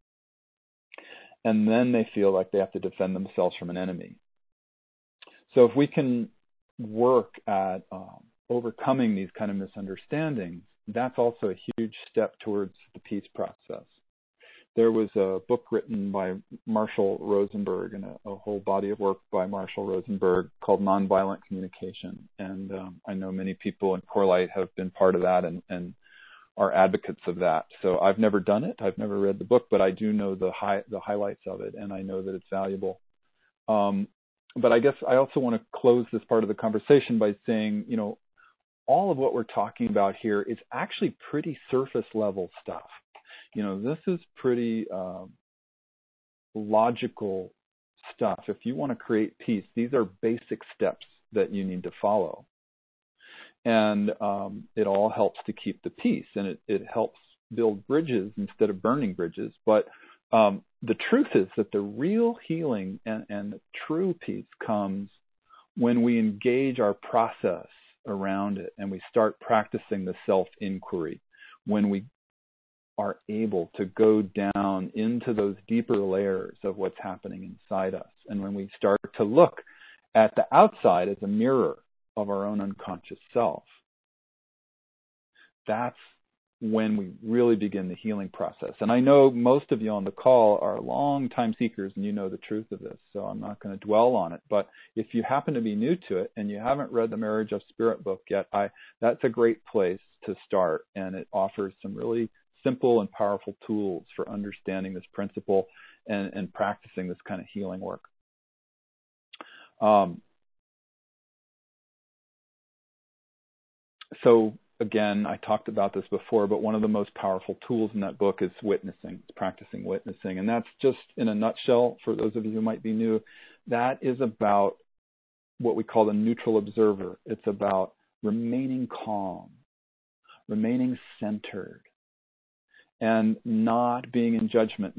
And then they feel like they have to defend themselves from an enemy. So if we can work at um, overcoming these kind of misunderstandings, that's also a huge step towards the peace process. There was a book written by Marshall Rosenberg and a, a whole body of work by Marshall Rosenberg called Nonviolent Communication. And um, I know many people in CoreLight have been part of that and, and are advocates of that. So I've never done it. I've never read the book, but I do know the high, the highlights of it, and I know that it's valuable. Um, but I guess I also want to close this part of the conversation by saying, you know, all of what we're talking about here is actually pretty surface level stuff. You know, this is pretty uh, logical stuff. If you want to create peace, these are basic steps that you need to follow. And um, it all helps to keep the peace, and it, it helps build bridges instead of burning bridges. But um, the truth is that the real healing and, and the true peace comes when we engage our process around it and we start practicing the self-inquiry, when we are able to go down into those deeper layers of what's happening inside us. And when we start to look at the outside as a mirror of our own unconscious self, that's when we really begin the healing process. And I know most of you on the call are long-time seekers and you know the truth of this, so I'm not going to dwell on it. But if you happen to be new to it and you haven't read the Marriage of Spirit book yet, I that's a great place to start, and it offers some really simple and powerful tools for understanding this principle and, and practicing this kind of healing work. Um, so again, I talked about this before, but one of the most powerful tools in that book is witnessing, it's practicing witnessing. And that's just in a nutshell, for those of you who might be new, that is about what we call the neutral observer. It's about remaining calm, remaining centered, and not being in judgment, not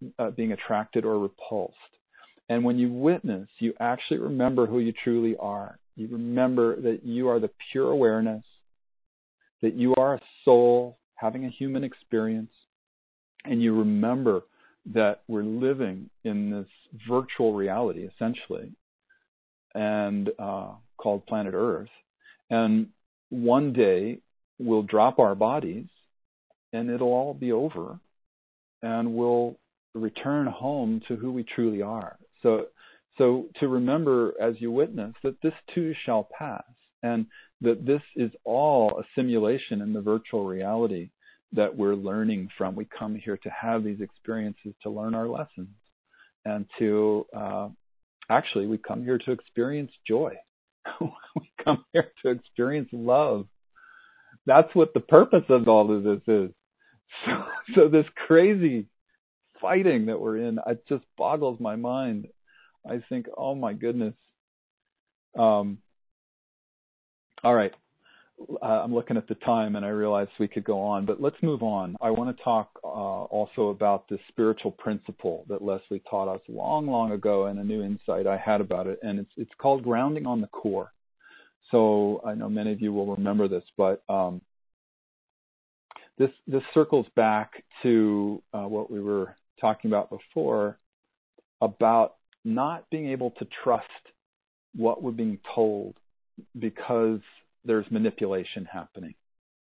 uh, being attracted or repulsed. And when you witness, you actually remember who you truly are. You remember that you are the pure awareness, that you are a soul having a human experience, and you remember that we're living in this virtual reality, essentially, and uh, called planet Earth. And one day we'll drop our bodies, and it'll all be over, and we'll return home to who we truly are. So, so to remember as you witness that this too shall pass, and that this is all a simulation in the virtual reality that we're learning from. We come here to have these experiences to learn our lessons, and to uh, actually we come here to experience joy. We come here to experience love. That's what the purpose of all of this is. So, so this crazy fighting that we're in, it just boggles my mind. I think, oh my goodness. Um, all right. Uh, I'm looking at the time and I realized we could go on, but let's move on. I want to talk uh, also about the spiritual principle that Leslie taught us long, long ago, and a new insight I had about it. And it's it's called grounding on the core. So I know many of you will remember this, but um, this this circles back to uh, what we were talking about before, about not being able to trust what we're being told because there's manipulation happening.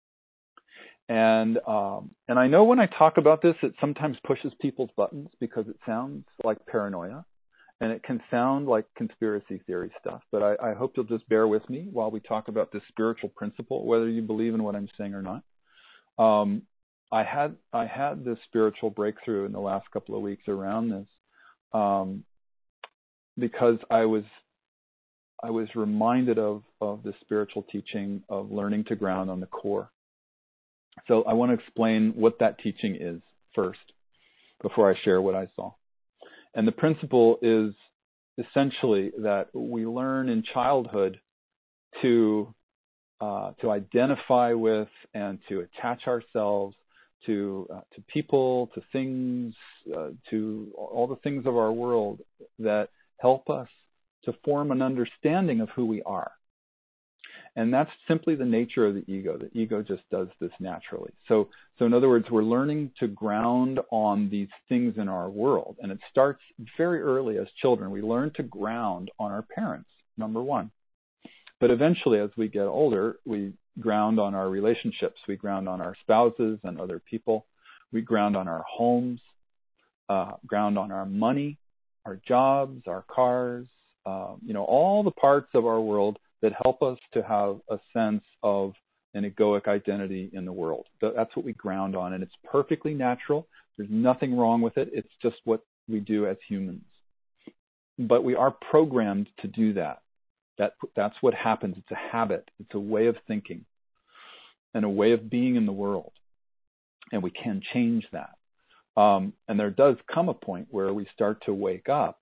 And um, and I know when I talk about this, it sometimes pushes people's buttons because it sounds like paranoia, and it can sound like conspiracy theory stuff. But I, I hope you'll just bear with me while we talk about this spiritual principle, whether you believe in what I'm saying or not. Um, I had I had this spiritual breakthrough in the last couple of weeks around this, um, because I was I was reminded of, of the spiritual teaching of learning to ground on the core. So I want to explain what that teaching is first, before I share what I saw. And the principle is essentially that we learn in childhood to uh, to identify with and to attach ourselves to uh, to people, to things, uh, to all the things of our world that help us to form an understanding of who we are. And that's simply the nature of the ego. The ego just does this naturally. So, so in other words, we're learning to ground on these things in our world. And it starts very early as children. We learn to ground on our parents, number one. But eventually, as we get older, we ground on our relationships. We ground on our spouses and other people. We ground on our homes, uh, ground on our money, our jobs, our cars, uh, you know, all the parts of our world that help us to have a sense of an egoic identity in the world. That's what we ground on, and it's perfectly natural. There's nothing wrong with it. It's just what we do as humans. But we are programmed to do that. That that's what happens. It's a habit. It's a way of thinking and a way of being in the world. And we can change that. Um, and there does come a point where we start to wake up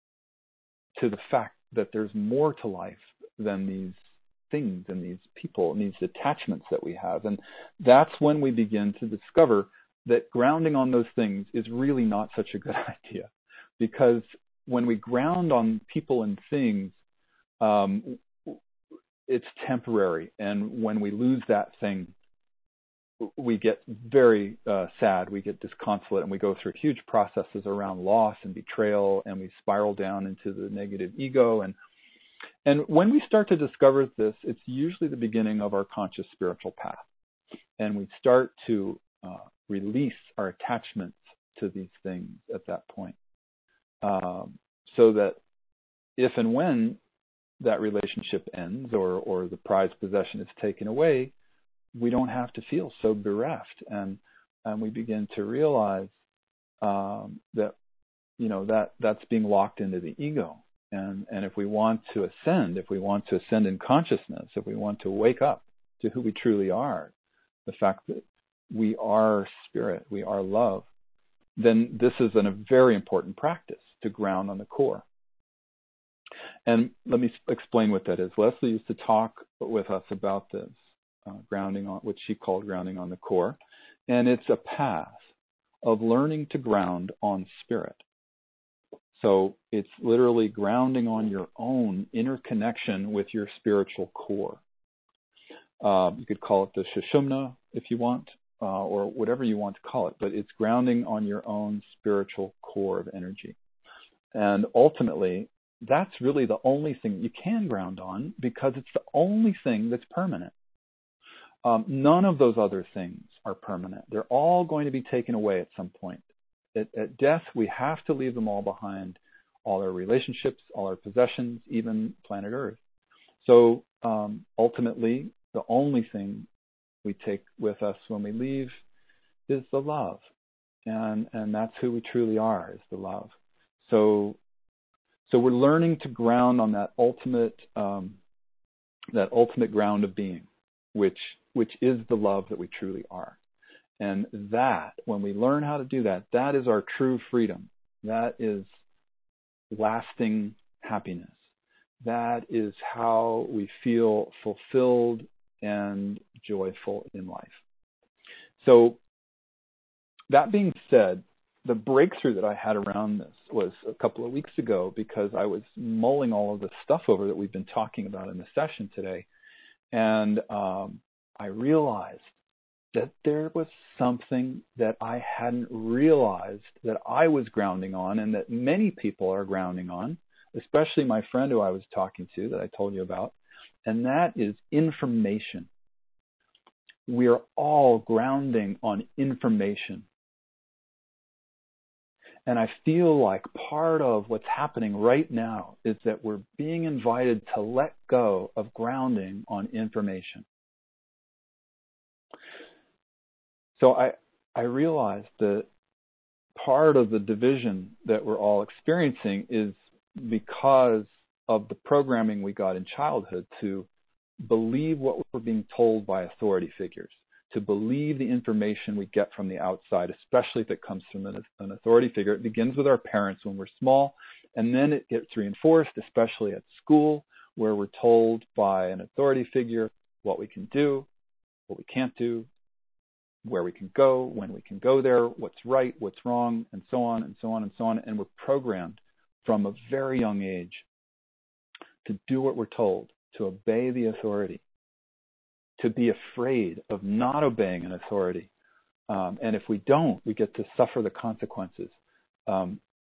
to the fact that there's more to life than these things and these people and these attachments that we have. And that's when we begin to discover that grounding on those things is really not such a good idea. Because when we ground on people and things, um, it's temporary. And when we lose that thing, we get very uh, sad, we get disconsolate, and we go through huge processes around loss and betrayal, and we spiral down into the negative ego. And and when we start to discover this, it's usually the beginning of our conscious spiritual path. And we start to uh, release our attachments to these things at that point. Um, so that if and when that relationship ends, or, or the prized possession is taken away, we don't have to feel so bereft, and and we begin to realize um, that you know that that's being locked into the ego, and and if we want to ascend, if we want to ascend in consciousness, if we want to wake up to who we truly are, the fact that we are spirit, we are love, then this is an, a very important practice to ground on the core. And let me explain what that is. Leslie used to talk with us about this. Uh, grounding on, which she called grounding on the core. And it's a path of learning to ground on spirit. So it's literally grounding on your own interconnection with your spiritual core. Uh, you could call it the Sushumna if you want, uh, or whatever you want to call it, but it's grounding on your own spiritual core of energy. And ultimately, that's really the only thing you can ground on, because it's the only thing that's permanent. Um, none of those other things are permanent. They're all going to be taken away at some point. At, at death, we have to leave them all behind, all our relationships, all our possessions, even planet Earth. So um, ultimately, the only thing we take with us when we leave is the love. And, and that's who we truly are, is the love. So, so we're learning to ground on that ultimate, um, that ultimate ground of being, which, which is the love that we truly are. And that, when we learn how to do that, that is our true freedom. That is lasting happiness. That is how we feel fulfilled and joyful in life. So, that being said, the breakthrough that I had around this was a couple of weeks ago, because I was mulling all of the stuff over that we've been talking about in the session today. And um, I realized that there was something that I hadn't realized that I was grounding on, and that many people are grounding on, especially my friend who I was talking to that I told you about, and that is information. We are all grounding on information. And I feel like part of what's happening right now is that we're being invited to let go of grounding on information. So I, I realized that part of the division that we're all experiencing is because of the programming we got in childhood to believe what we're being told by authority figures, to believe the information we get from the outside, especially if it comes from an, an authority figure. It begins with our parents when we're small, and then it gets reinforced, especially at school, where we're told by an authority figure what we can do, what we can't do, where we can go, when we can go there, what's right, what's wrong, and so on and so on and so on. And we're programmed from a very young age to do what we're told, to obey the authority, to be afraid of not obeying an authority. Um, and if we don't, we get to suffer the consequences. Um,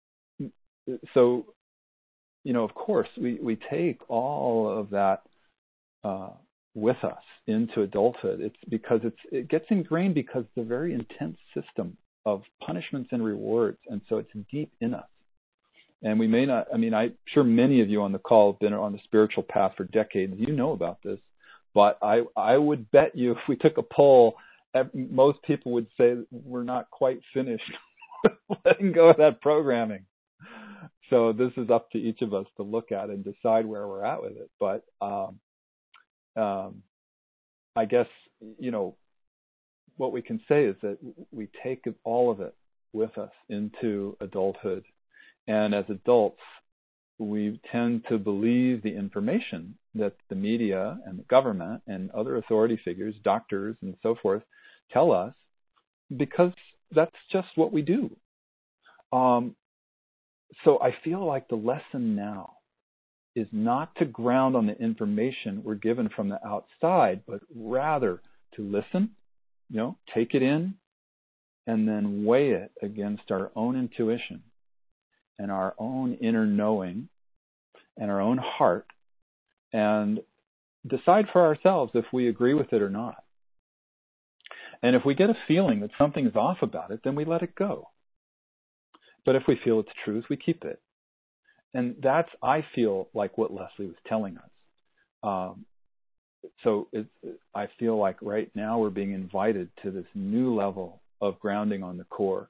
so, you know, of course, we, we take all of that uh, with us into adulthood. It's because it's, it gets ingrained because it's a very intense system of punishments and rewards. And so it's deep in us. And we may not, I mean, I'm sure many of you on the call have been on the spiritual path for decades. You know about this. But I, I would bet you if we took a poll, most people would say we're not quite finished letting go of that programming. So this is up to each of us to look at and decide where we're at with it. But um, um, I guess, you know, what we can say is that we take all of it with us into adulthood. And as adults, we tend to believe the information that the media and the government and other authority figures, doctors and so forth, tell us, because that's just what we do. Um, so I feel like the lesson now is not to ground on the information we're given from the outside, but rather to listen, you know, take it in, and then weigh it against our own intuition and our own inner knowing and our own heart, and decide for ourselves if we agree with it or not. And if we get a feeling that something is off about it, then we let it go. But if we feel it's truth, we keep it. And that's, I feel like, what Leslie was telling us. Um, so it, I feel like right now we're being invited to this new level of grounding on the core.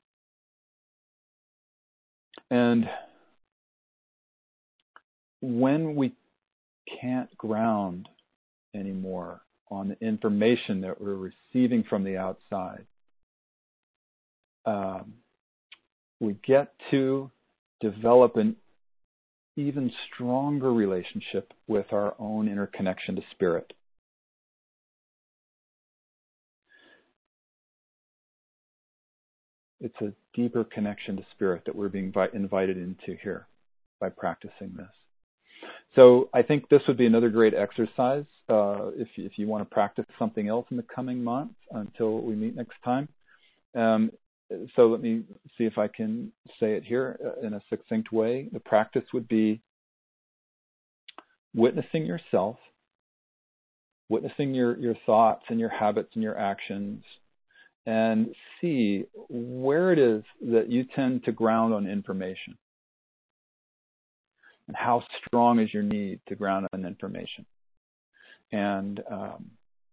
And when we can't ground anymore on the information that we're receiving from the outside, um, we get to develop an even stronger relationship with our own inner connection to spirit. it's a deeper connection to spirit that we're being vi- invited into here by practicing this. So I think this would be another great exercise uh, if, if you want to practice something else in the coming months until we meet next time. Um, so let me see if I can say it here in a succinct way. The practice would be witnessing yourself, witnessing your, your thoughts and your habits and your actions, and see where it is that you tend to ground on information. And how strong is your need to ground on information? And um,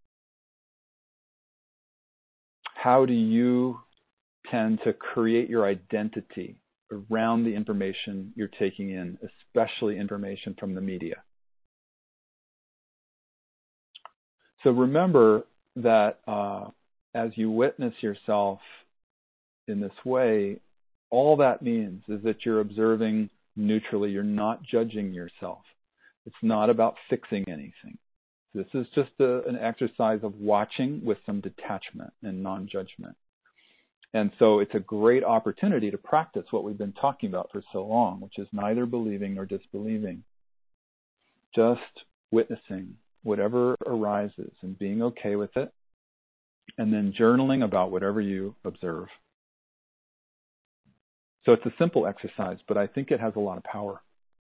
how do you tend to create your identity around the information you're taking in, especially information from the media? So remember that uh, as you witness yourself in this way, all that means is that you're observing neutrally. You're not judging yourself. It's not about fixing anything. This is just a, an exercise of watching with some detachment and non-judgment. And so it's a great opportunity to practice what we've been talking about for so long, which is neither believing nor disbelieving. Just witnessing whatever arises and being okay with it, and then journaling about whatever you observe. So it's a simple exercise, but I think it has a lot of power.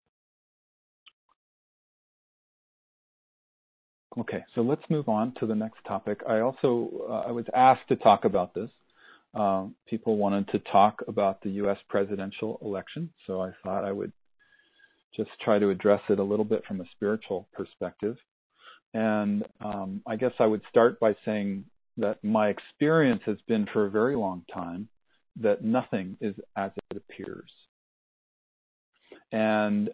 Okay, so let's move on to the next topic. I also, uh, I was asked to talk about this. Uh, people wanted to talk about the U S presidential election, so I thought I would just try to address it a little bit from a spiritual perspective. And um, I guess I would start by saying that my experience has been for a very long time that nothing is as it appears. And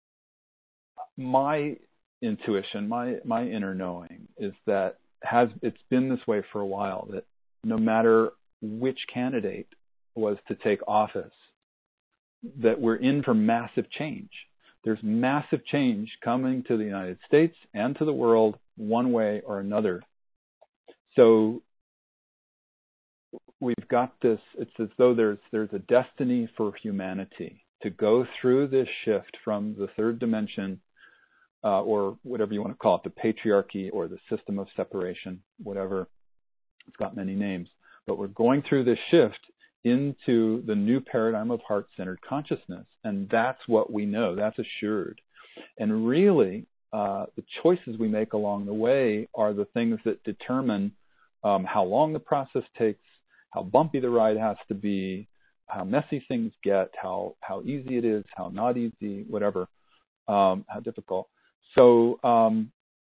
my intuition, my my inner knowing is that has it's been this way for a while, that no matter which candidate was to take office, that we're in for massive change. There's massive change coming to the United States and to the world one way or another. So we've got this, it's as though there's there's a destiny for humanity to go through this shift from the third dimension, uh, or whatever you want to call it, the patriarchy or the system of separation, whatever. It's got many names. But we're going through this shift into the new paradigm of heart-centered consciousness. And that's what we know. That's assured. And really, uh, the choices we make along the way are the things that determine um, how long the process takes, how bumpy the ride has to be, how messy things get, how, how easy it is, how not easy, whatever, um, how difficult. So, um,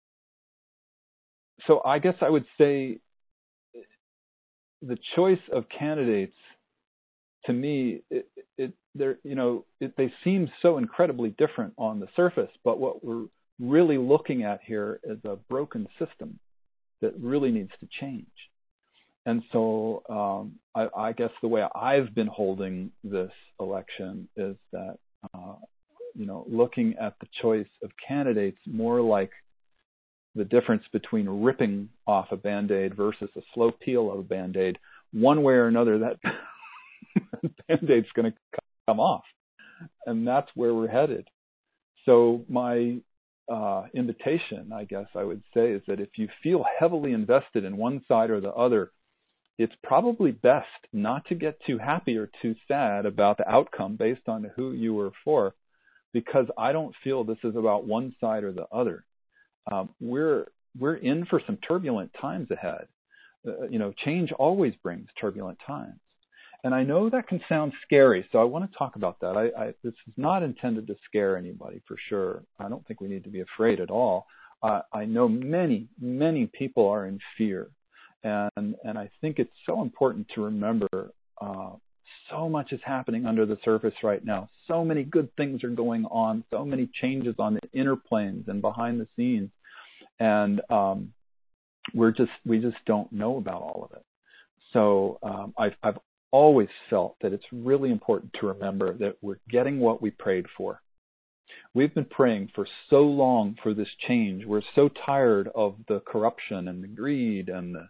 so I guess I would say the choice of candidates, to me, it, it they're, you know, it, they seem so incredibly different on the surface, but what we're really looking at here is a broken system that really needs to change. And so um, I, I guess the way I've been holding this election is that, uh, you know, looking at the choice of candidates more like the difference between ripping off a Band-Aid versus a slow peel of a Band-Aid. One way or another, that Band-Aid's going to come off. And that's where we're headed. So my uh, invitation, I guess I would say, is that if you feel heavily invested in one side or the other, it's probably best not to get too happy or too sad about the outcome based on who you were for, because I don't feel this is about one side or the other. Um, we're we're in for some turbulent times ahead. Uh, you know, change always brings turbulent times. And I know that can sound scary, so I want to talk about that. I, I, this is not intended to scare anybody, for sure. I don't think we need to be afraid at all. Uh, I know many, many people are in fear. And, and I think it's so important to remember uh, so much is happening under the surface right now. So many good things are going on, so many changes on the inner planes and behind the scenes. And um, we're just, we just don't know about all of it. So um, I've, I've always felt that it's really important to remember that we're getting what we prayed for. We've been praying for so long for this change. We're so tired of the corruption and the greed and the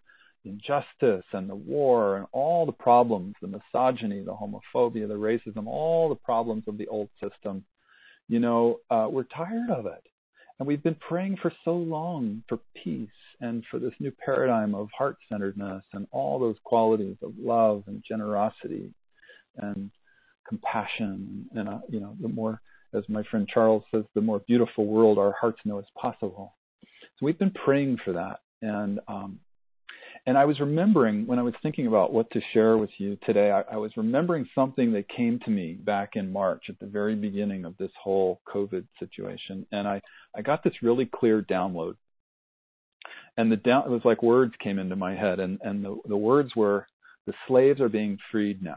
injustice and the war and all the problems, the misogyny, the homophobia, the racism, all the problems of the old system, you know, uh, we're tired of it. And we've been praying for so long for peace and for this new paradigm of heart-centeredness and all those qualities of love and generosity and compassion. And, uh, you know, the more, as my friend Charles says, the more beautiful world our hearts know is possible. So we've been praying for that. And um, and I was remembering, when I was thinking about what to share with you today, I, I was remembering something that came to me back in March at the very beginning of this whole COVID situation. And I, I got this really clear download. And the down, it was like words came into my head. And, and the, the words were, the slaves are being freed now.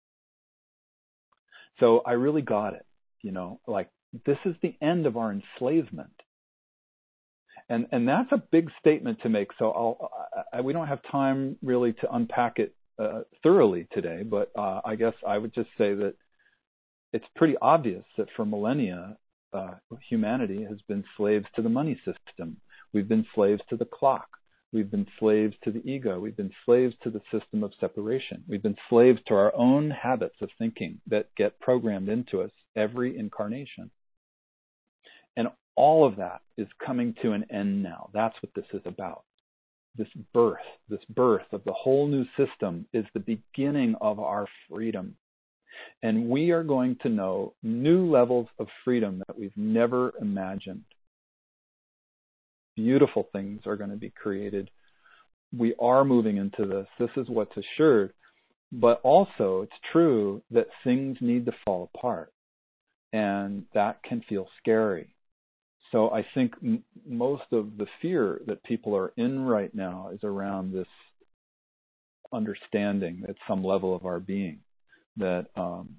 So I really got it, you know, like this is the end of our enslavement. And and that's a big statement to make. So I'll, I, we don't have time really to unpack it uh, thoroughly today, but uh, I guess I would just say that it's pretty obvious that for millennia, uh, humanity has been slaves to the money system. We've been slaves to the clock. We've been slaves to the ego. We've been slaves to the system of separation. We've been slaves to our own habits of thinking that get programmed into us every incarnation. And all of that is coming to an end now. That's what this is about. This birth, this birth of the whole new system is the beginning of our freedom. And we are going to know new levels of freedom that we've never imagined. Beautiful things are going to be created. We are moving into this. This is what's assured. But also, it's true that things need to fall apart. And that can feel scary. So I think m- most of the fear that people are in right now is around this understanding at some level of our being that, um,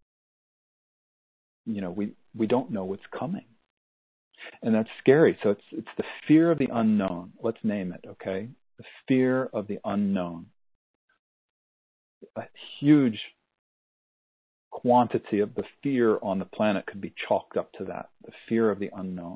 you know, we, we don't know what's coming. And that's scary. So it's it's the fear of the unknown. Let's name it, okay? The fear of the unknown. A huge quantity of the fear on the planet could be chalked up to that, the fear of the unknown.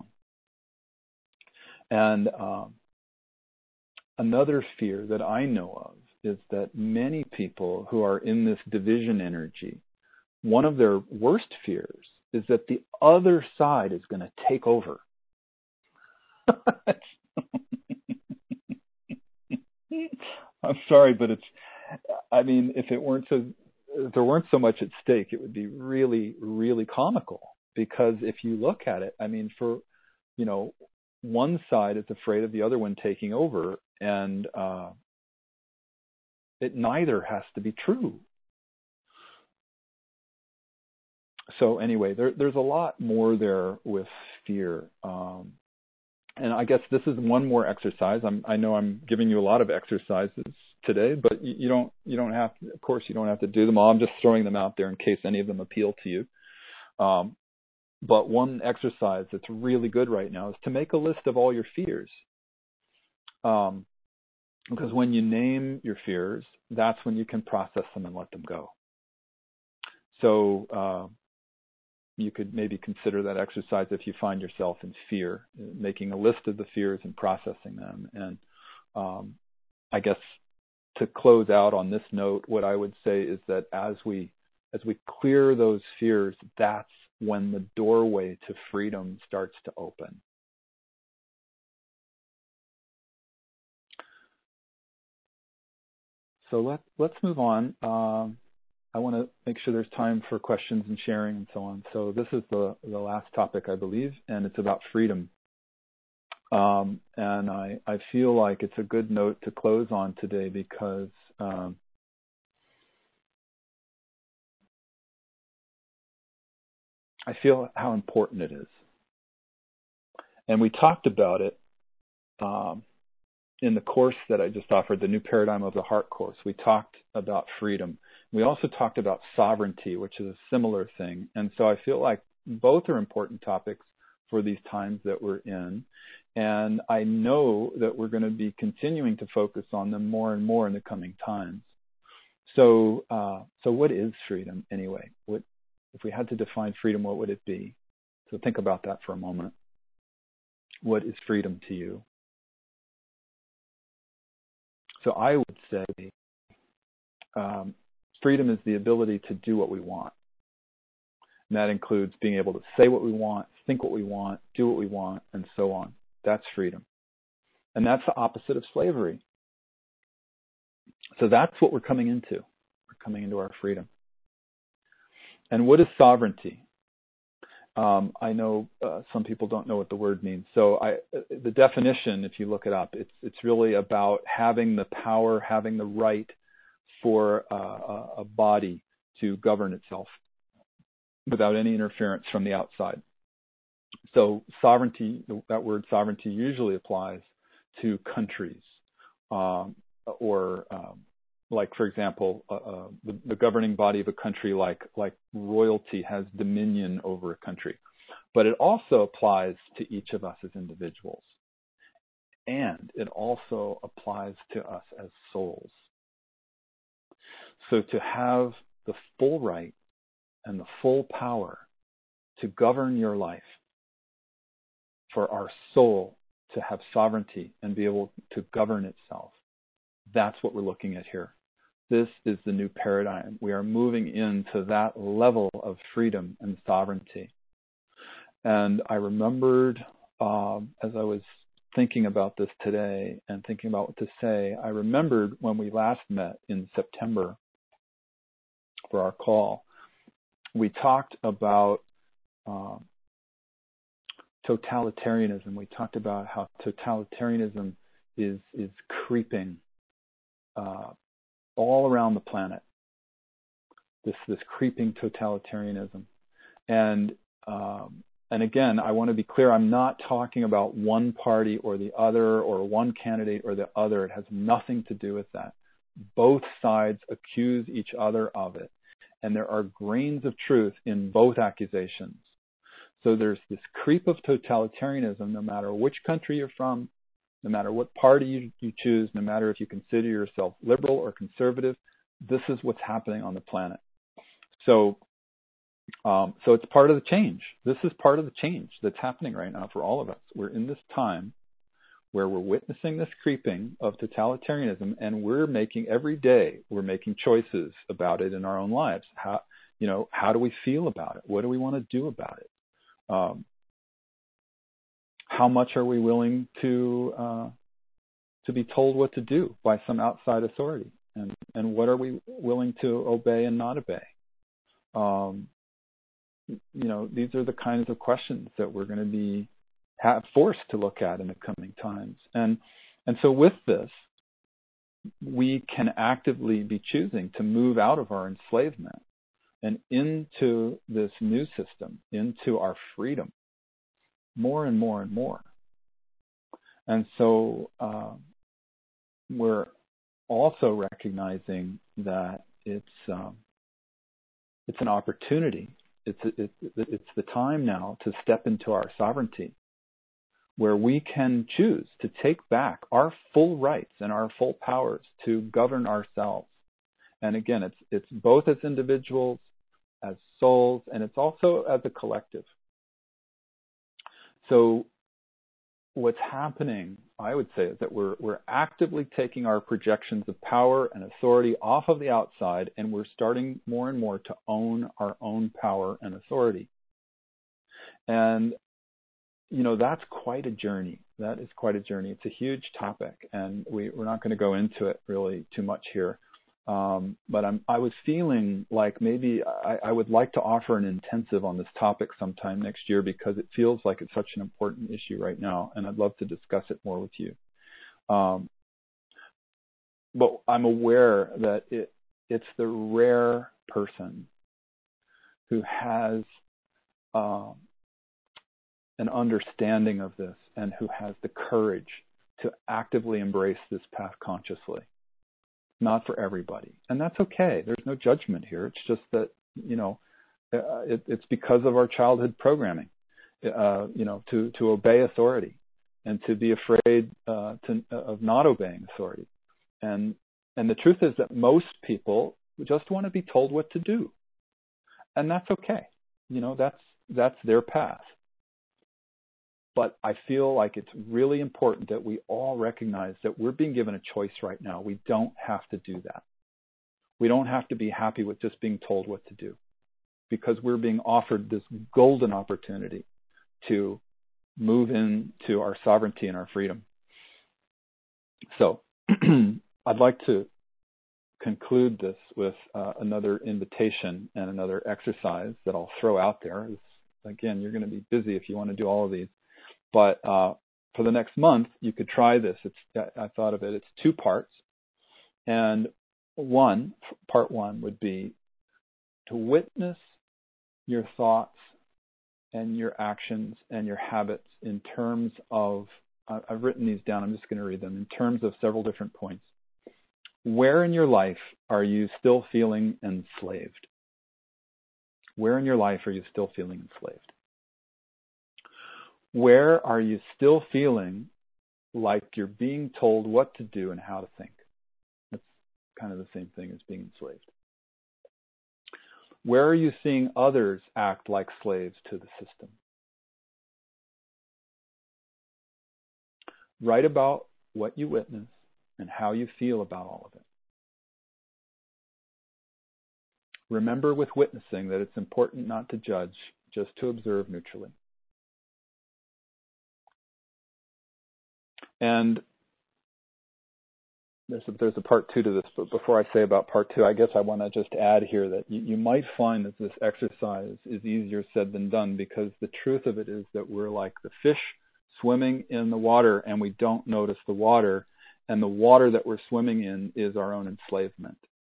And um, another fear that I know of is that many people who are in this division energy, one of their worst fears is that the other side is going to take over. I'm sorry, but it's, I mean, if it weren't so, if there weren't so much at stake, it would be really, really comical. Because if you look at it, I mean, for, you know, one side is afraid of the other one taking over, and uh, it neither has to be true. So anyway, there, there's a lot more there with fear. Um, and I guess this is one more exercise. I'm, I know I'm giving you a lot of exercises today, but you, you don't you don't have to, of course, you don't have to do them all. I'm just throwing them out there in case any of them appeal to you. Um, but one exercise that's really good right now is to make a list of all your fears. Um, because when you name your fears, that's when you can process them and let them go. So uh, you could maybe consider that exercise if you find yourself in fear, making a list of the fears and processing them. And um, I guess to close out on this note, what I would say is that as we as we clear those fears, that's when the doorway to freedom starts to open. So let, let's move on. Um, I want to make sure there's time for questions and sharing and so on. So this is the, the last topic, I believe, and it's about freedom. Um, and I, I feel like it's a good note to close on today because um, I feel how important it is. And we talked about it um, in the course that I just offered, the New Paradigm of the Heart course. We talked about freedom. We also talked about sovereignty, which is a similar thing. And so I feel like both are important topics for these times that we're in. And I know that we're going to be continuing to focus on them more and more in the coming times. So, uh, so what is freedom anyway? What, if we had to define freedom, what would it be? So think about that for a moment. What is freedom to you? So I would say um, freedom is the ability to do what we want. And that includes being able to say what we want, think what we want, do what we want, and so on. That's freedom. And that's the opposite of slavery. So that's what we're coming into. We're coming into our freedom. And what is sovereignty? Um, I know uh, some people don't know what the word means. So I, the definition, if you look it up, it's it's really about having the power, having the right for uh, a body to govern itself without any interference from the outside. So sovereignty, that word sovereignty usually applies to countries, um, or um, like, for example, uh, uh, the, the governing body of a country, like like royalty, has dominion over a country. But it also applies to each of us as individuals. And it also applies to us as souls. So to have the full right and the full power to govern your life, for our soul to have sovereignty and be able to govern itself, that's what we're looking at here. This is the new paradigm. We are moving into that level of freedom and sovereignty. And I remembered, um, as I was thinking about this today and thinking about what to say, I remembered when we last met in September for our call, we talked about um, totalitarianism. We talked about how totalitarianism is is creeping uh, all around the planet. This this creeping totalitarianism, and um, and again, I want to be clear. I'm not talking about one party or the other, or one candidate or the other. It has nothing to do with that. Both sides accuse each other of it, and there are grains of truth in both accusations. So there's this creep of totalitarianism, no matter which country you're from, no matter what party you, you choose, no matter if you consider yourself liberal or conservative, this is what's happening on the planet. So, um, so it's part of the change. This is part of the change that's happening right now for all of us. We're in this time where we're witnessing this creeping of totalitarianism, and we're making every day, we're making choices about it in our own lives. How, you know, how do we feel about it? What do we want to do about it? Um, how much are we willing to uh, to be told what to do by some outside authority, and and what are we willing to obey and not obey? Um, you know, these are the kinds of questions that we're going to be have forced to look at in the coming times, and and so with this, we can actively be choosing to move out of our enslavement and into this new system, into our freedom, more and more and more. And so uh, we're also recognizing that it's um, it's an opportunity. It's it, it's the time now to step into our sovereignty, where we can choose to take back our full rights and our full powers to govern ourselves. And again, it's it's both as individuals, as souls, and it's also as a collective. So what's happening, I would say, is that we're we're actively taking our projections of power and authority off of the outside, and we're starting more and more to own our own power and authority. And, you know, that's quite a journey. That is quite a journey. It's a huge topic, and we, we're not going to go into it really too much here. Um, but I'm, I was feeling like maybe I, I would like to offer an intensive on this topic sometime next year, because it feels like it's such an important issue right now, and I'd love to discuss it more with you. Um, but I'm aware that it, it's the rare person who has um, an understanding of this and who has the courage to actively embrace this path consciously. Not for everybody. And that's okay. There's no judgment here. It's just that, you know, uh, it, it's because of our childhood programming, uh, you know, to, to obey authority and to be afraid uh, to, of not obeying authority. And, and the truth is that most people just want to be told what to do. And that's okay. You know, that's, that's their path. but I feel like it's really important that we all recognize that we're being given a choice right now. We don't have to do that. We don't have to be happy with just being told what to do, because we're being offered this golden opportunity to move into our sovereignty and our freedom. So I'd like to conclude this with uh, another invitation and another exercise that I'll throw out there. It's, again, you're going to be busy if you want to do all of these. But uh, for the next month, you could try this. It's, I thought of it. It's two parts. And one, part one would be to witness your thoughts and your actions and your habits in terms of, uh, I've written these down, I'm just going to read them, in terms of several different points. Where in your life are you still feeling enslaved? Where in your life are you still feeling enslaved? Where are you still feeling like you're being told what to do and how to think? That's kind of the same thing as being enslaved. Where are you seeing others act like slaves to the system? Write about what you witness and how you feel about all of it. Remember with witnessing that it's important not to judge, just to observe neutrally. And there's a, there's a part two to this, but before I say about part two, I guess I want to just add here that you, you might find that this exercise is easier said than done, because the truth of it is that we're like the fish swimming in the water and we don't notice the water, and the water that we're swimming in is our own enslavement.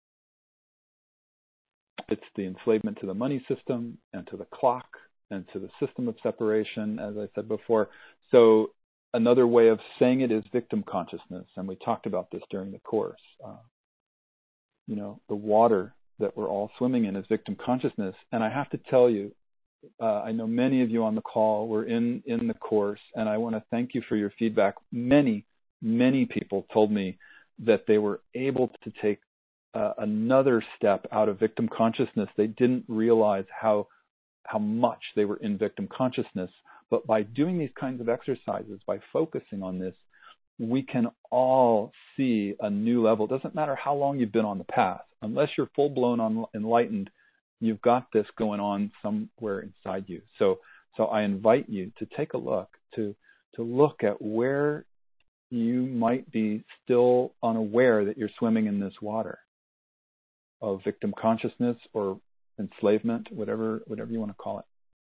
It's the enslavement to the money system and to the clock and to the system of separation, as I said before. So another way of saying it is victim consciousness, and we talked about this during the course. Uh, you know, the water that we're all swimming in is victim consciousness, and I have to tell you, uh, I know many of you on the call were in, in the course, and I want to thank you for your feedback. Many, many people told me that they were able to take uh, another step out of victim consciousness. They didn't realize how how much they were in victim consciousness. But by doing these kinds of exercises, by focusing on this, we can all see a new level. It doesn't matter how long you've been on the path. Unless you're full-blown enlightened, you've got this going on somewhere inside you. So so I invite you to take a look, to to look at where you might be still unaware that you're swimming in this water of victim consciousness or enslavement, whatever whatever you want to call it.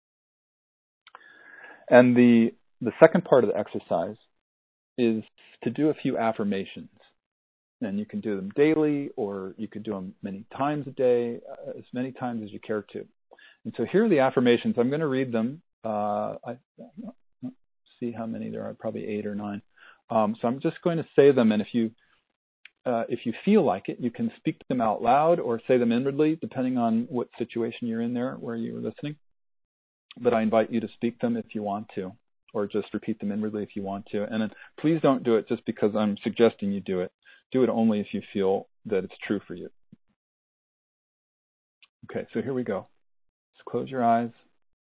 And the the second part of the exercise is to do a few affirmations. And you can do them daily, or you could do them many times a day, uh, as many times as you care to. And so here are the affirmations. I'm going to read them. Uh, I, I see how many there are, probably eight or nine. Um, so I'm just going to say them, and if you uh, if you feel like it, you can speak them out loud or say them inwardly, depending on what situation you're in there where you were listening. But I invite you to speak them if you want to, or just repeat them inwardly if you want to. And then please don't do it just because I'm suggesting you do it. Do it only if you feel that it's true for you. Okay, so here we go. Just close your eyes.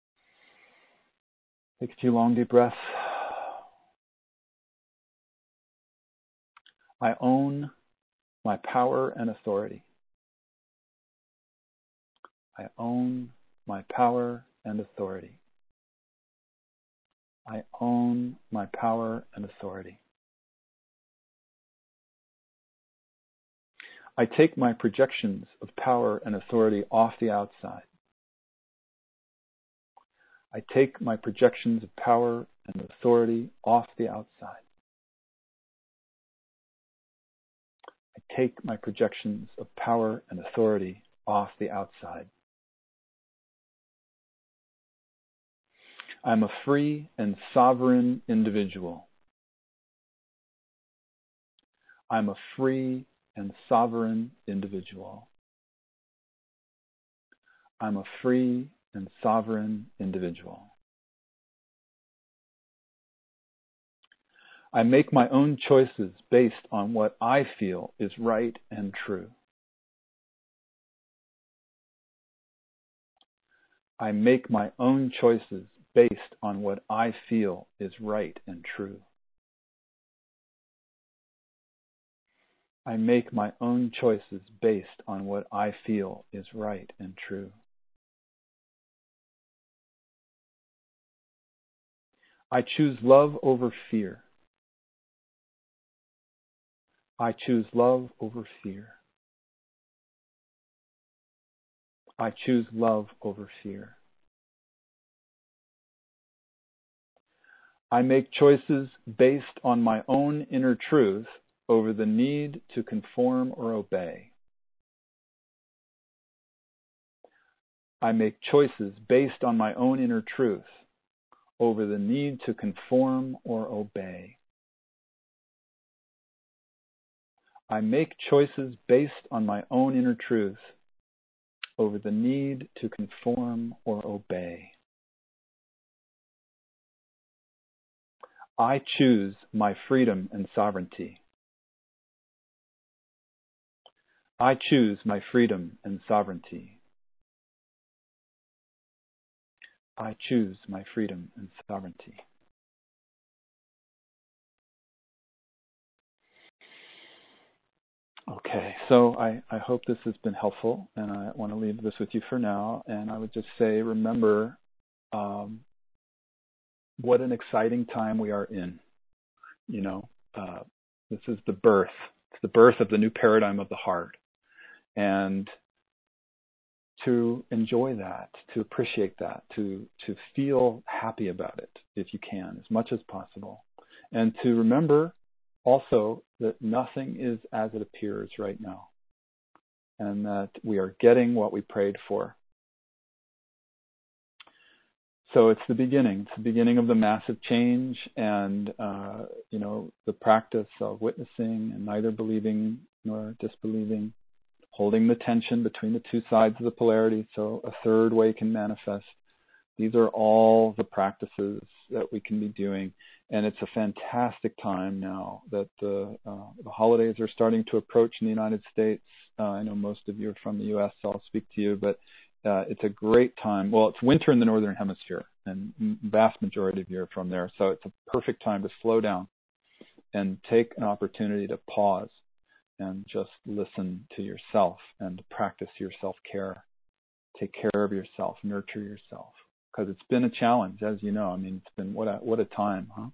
Take a few long, deep breaths. I own my power and authority. I own my power and authority. I own my power and authority. I take my projections of power and authority off the outside. I take my projections of power and authority off the outside. I take my projections of power and authority off the outside. I'm a free and sovereign individual. I'm a free and sovereign individual. I'm a free and sovereign individual. I make my own choices based on what I feel is right and true. I make my own choices based on what I feel is right and true. I make my own choices based on what I feel is right and true. I choose love over fear. I choose love over fear. I choose love over fear. I make choices based on my own inner truth over the need to conform or obey. I make choices based on my own inner truth over the need to conform or obey. I make choices based on my own inner truth over the need to conform or obey. I choose my freedom and sovereignty. I choose my freedom and sovereignty. I choose my freedom and sovereignty. Okay, so I, I hope this has been helpful, and I want to leave this with you for now. And I would just say, remember um, what an exciting time we are in. You know, uh, this is the birth. It's the birth of the new paradigm of the heart. And to enjoy that, to appreciate that, to to feel happy about it if you can, as much as possible. And to remember also that nothing is as it appears right now, and that we are getting what we prayed for. So it's the beginning. It's the beginning of the massive change, and uh, you know, the practice of witnessing and neither believing nor disbelieving, holding the tension between the two sides of the polarity so a third way can manifest. These are all the practices that we can be doing. And it's a fantastic time now that the, uh, the holidays are starting to approach in the United States. Uh, I know most of you are from the U S, so I'll speak to you, but uh, it's a great time. Well, it's winter in the Northern Hemisphere, and vast majority of you are from there. So it's a perfect time to slow down and take an opportunity to pause and just listen to yourself and practice your self-care. Take care of yourself, nurture yourself, because it's been a challenge, as you know. I mean, it's been what a what a time, huh?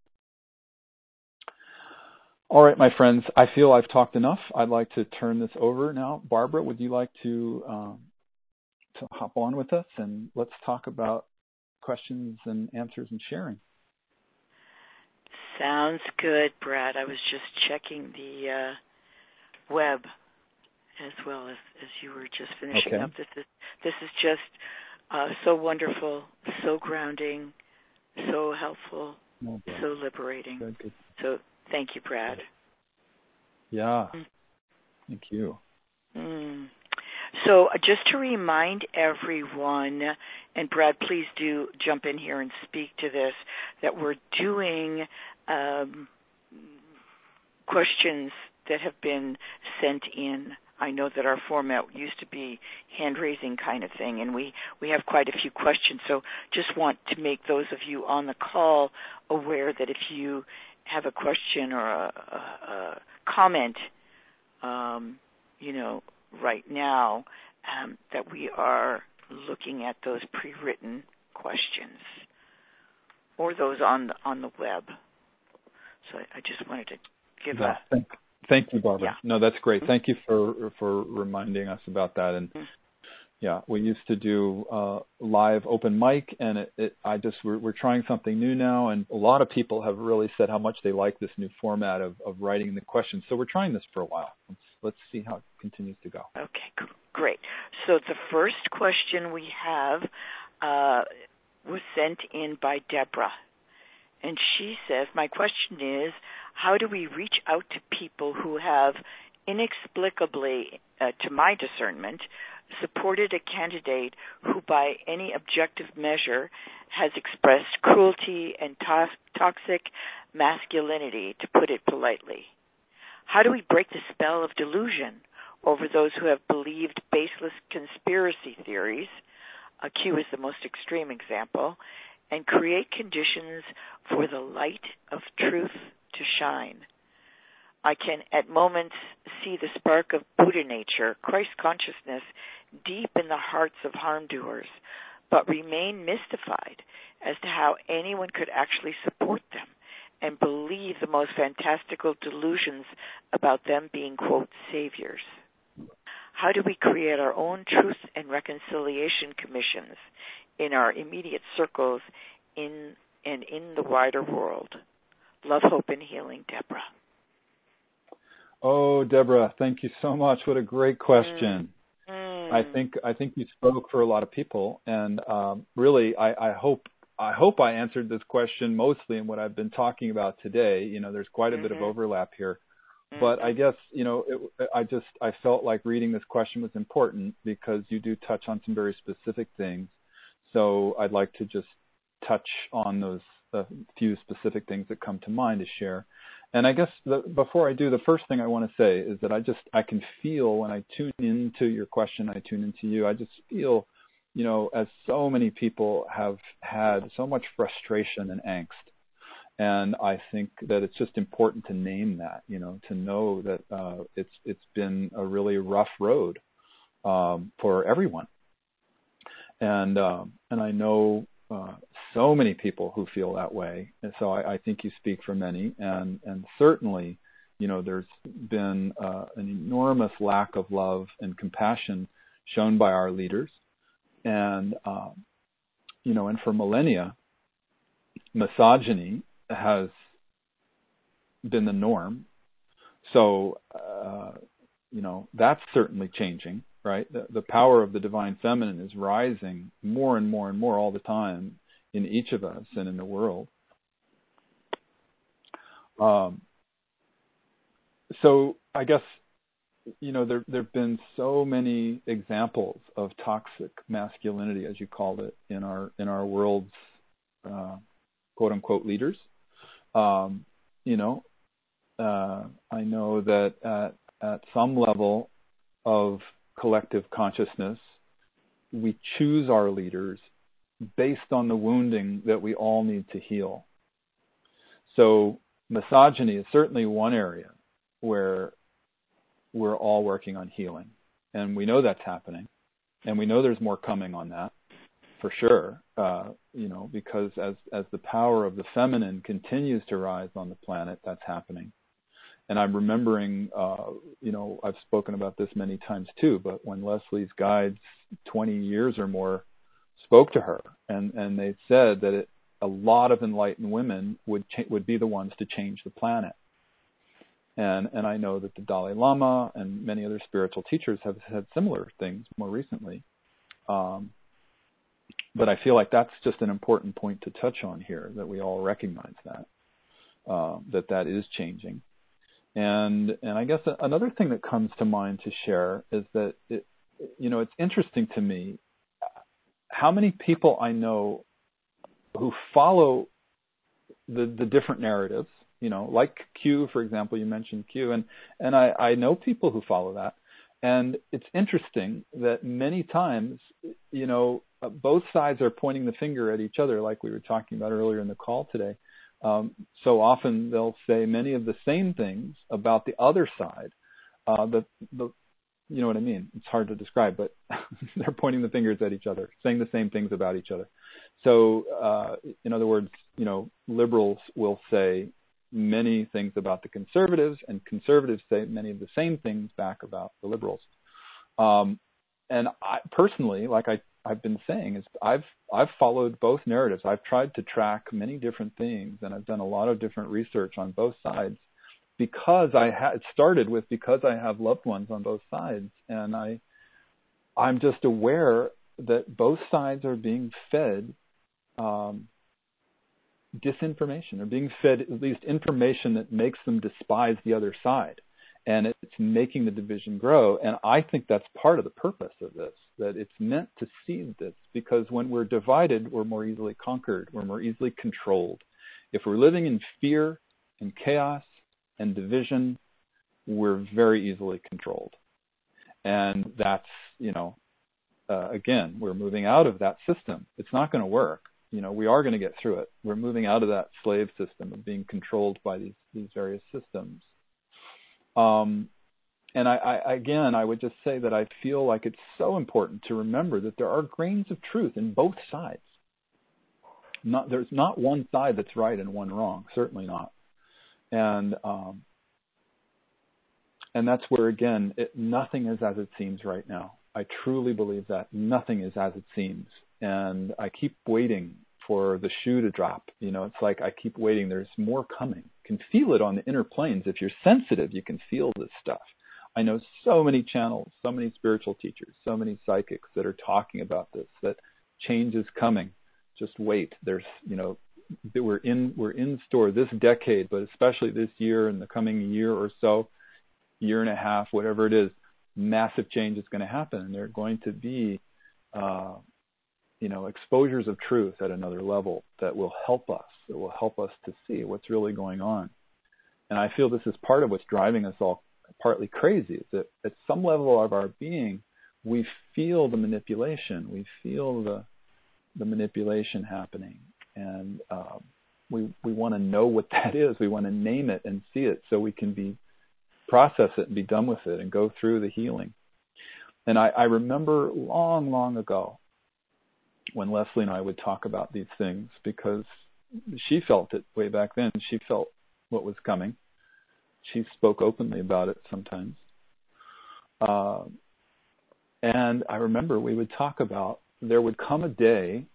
All right, my friends, I feel I've talked enough. I'd like to turn this over now. Barbara, would you like to um, to hop on with us, and let's talk about questions and answers and sharing? Sounds good, Brad. I was just checking the uh web as well as, as you were just finishing okay. up. This is this is just uh, so wonderful, so grounding, so helpful, Oh, so liberating. good, good. So thank you, Brad. Yeah, Mm. thank you. Mm. So uh, just to remind everyone, and Brad, please do jump in here and speak to this, that we're doing um, questions that have been sent in. I know that our format used to be hand-raising kind of thing, and we, we have quite a few questions. So just want to make those of you on the call aware that if you have a question or a, a, a comment, um, you know, right now, um, that we are looking at those pre-written questions or those on the, on the web. So I, I just wanted to give yeah, a... Thank, thank you, Barbara. Yeah. No, that's great. Thank you for for reminding us about that. And mm-hmm. yeah, we used to do uh, live open mic, and it, it, I just we're, we're trying something new now, and a lot of people have really said how much they like this new format of, of writing the questions. So we're trying this for a while. Let's, let's see how it continues to go. Okay, great. So the first question we have uh, was sent in by Deborah, and she says, my question is, how do we reach out to people who have inexplicably, uh, to my discernment, supported a candidate who by any objective measure has expressed cruelty and to- toxic masculinity, to put it politely? How do we break the spell of delusion over those who have believed baseless conspiracy theories? Uh, Q is the most extreme example, and create conditions for the light of truth to shine. I can at moments see the spark of Buddha nature, Christ consciousness, deep in the hearts of harm doers, but remain mystified as to how anyone could actually support them and believe the most fantastical delusions about them being, quote, saviors. How do we create our own truth and reconciliation commissions in our immediate circles in and in the wider world? Love, hope, and healing, Deborah. Oh, Deborah, thank you so much. What a great question. Mm. Mm. I think I think you spoke for a lot of people, and um, really, I, I hope I hope I answered this question mostly in what I've been talking about today. You know, there's quite a mm-hmm. bit of overlap here, mm-hmm. but I guess you know, it, I just I felt like reading this question was important because you do touch on some very specific things. So I'd like to just touch on those uh, few specific things that come to mind to share. And I guess the, before I do, the first thing I want to say is that I just, I can feel when I tune into your question, I tune into you, I just feel, you know, as so many people have had so much frustration and angst. And I think that it's just important to name that, you know, to know that uh, it's it's been a really rough road um, for everyone. And um, and I know Uh, so many people who feel that way, and so I, I think you speak for many. And and certainly, you know, there's been uh, an enormous lack of love and compassion shown by our leaders, and um, you know, and for millennia, misogyny has been the norm. So uh, you know, that's certainly changing. Right, the, the power of the divine feminine is rising more and more and more all the time in each of us and in the world. Um, so I guess, you know, there there've been so many examples of toxic masculinity, as you called it, in our in our world's uh, quote unquote leaders. Um, you know, uh, I know that at at some level of collective consciousness, we choose our leaders based on the wounding that we all need to heal. So misogyny is certainly one area where we're all working on healing. And we know that's happening. And we know there's more coming on that, for sure. Uh, you know, because as, as the power of the feminine continues to rise on the planet, that's happening. And I'm remembering, uh, you know, I've spoken about this many times too, but when Leslie's guides twenty years or more spoke to her, and, and they said that it, a lot of enlightened women would cha- would be the ones to change the planet. And and I know that the Dalai Lama and many other spiritual teachers have had similar things more recently. Um, but I feel like that's just an important point to touch on here, that we all recognize that, uh, that that is changing. And and I guess another thing that comes to mind to share is that, it, you know, it's interesting to me how many people I know who follow the, the different narratives, you know, like Q, for example, you mentioned Q, and, and I, I know people who follow that. And it's interesting that many times, you know, both sides are pointing the finger at each other, like we were talking about earlier in the call today. Um, so often they'll say many of the same things about the other side. Uh, the, the, you know what I mean? It's hard to describe, but they're pointing the fingers at each other, saying the same things about each other. So, uh, in other words, you know, liberals will say many things about the conservatives, and conservatives say many of the same things back about the liberals. Um, and I personally, like I, I've been saying, is I've I've followed both narratives. I've tried to track many different things, and I've done a lot of different research on both sides because I had it started with because I have loved ones on both sides, and I I'm just aware that both sides are being fed um, disinformation. They're being fed at least information that makes them despise the other side. And it's making the division grow. And I think that's part of the purpose of this, that it's meant to seed this, because when we're divided, we're more easily conquered. We're more easily controlled. If we're living in fear and chaos and division, we're very easily controlled. And that's, you know, uh, again, we're moving out of that system. It's not going to work. you know, we are going to get through it. We're moving out of that slave system of being controlled by these, these various systems. Um, and I, I, again, I would just say that I feel like it's so important to remember that there are grains of truth in both sides. Not, there's not one side that's right and one wrong, certainly not. And um, and that's where, again, it, nothing is as it seems right now. I truly believe that nothing is as it seems. And I keep waiting for the shoe to drop. You know, it's like I keep waiting. There's more coming. You can feel it on the inner planes. If you're sensitive, you can feel this stuff. I know so many channels, so many spiritual teachers, so many psychics that are talking about this, that change is coming. Just wait. There's, you know, we're in we're in store this decade, but especially this year and the coming year or so, year and a half, whatever it is, massive change is going to happen. And there are going to be, uh, you know, exposures of truth at another level that will help us, that will help us to see what's really going on. And I feel this is part of what's driving us all partly crazy, is that at some level of our being, we feel the manipulation, we feel the the manipulation happening, and uh, we we want to know what that is. We want to name it and see it so we can be process it and be done with it and go through the healing. And I, I remember long, long ago when Leslie and I would talk about these things, because she felt it way back then. She felt what was coming. She spoke openly about it sometimes. Uh, and I remember we would talk about there would come a day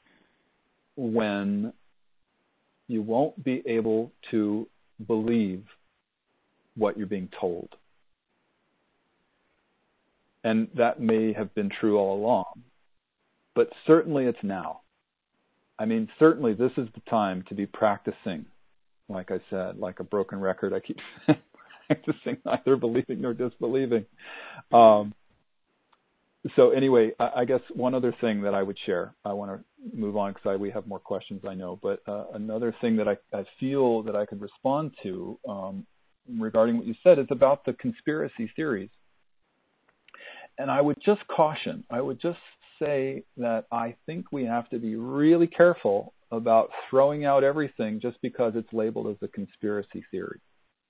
when you won't be able to believe what you're being told. And that may have been true all along, but certainly it's now. I mean, certainly this is the time to be practicing, like I said, like a broken record. I keep practicing neither believing nor disbelieving. Um, So anyway, I guess one other thing that I would share, I want to move on because we have more questions, I know, but uh, another thing that I, I feel that I could respond to um, regarding what you said is about the conspiracy theories. And I would just caution, I would just say that I think we have to be really careful about throwing out everything just because it's labeled as a conspiracy theory.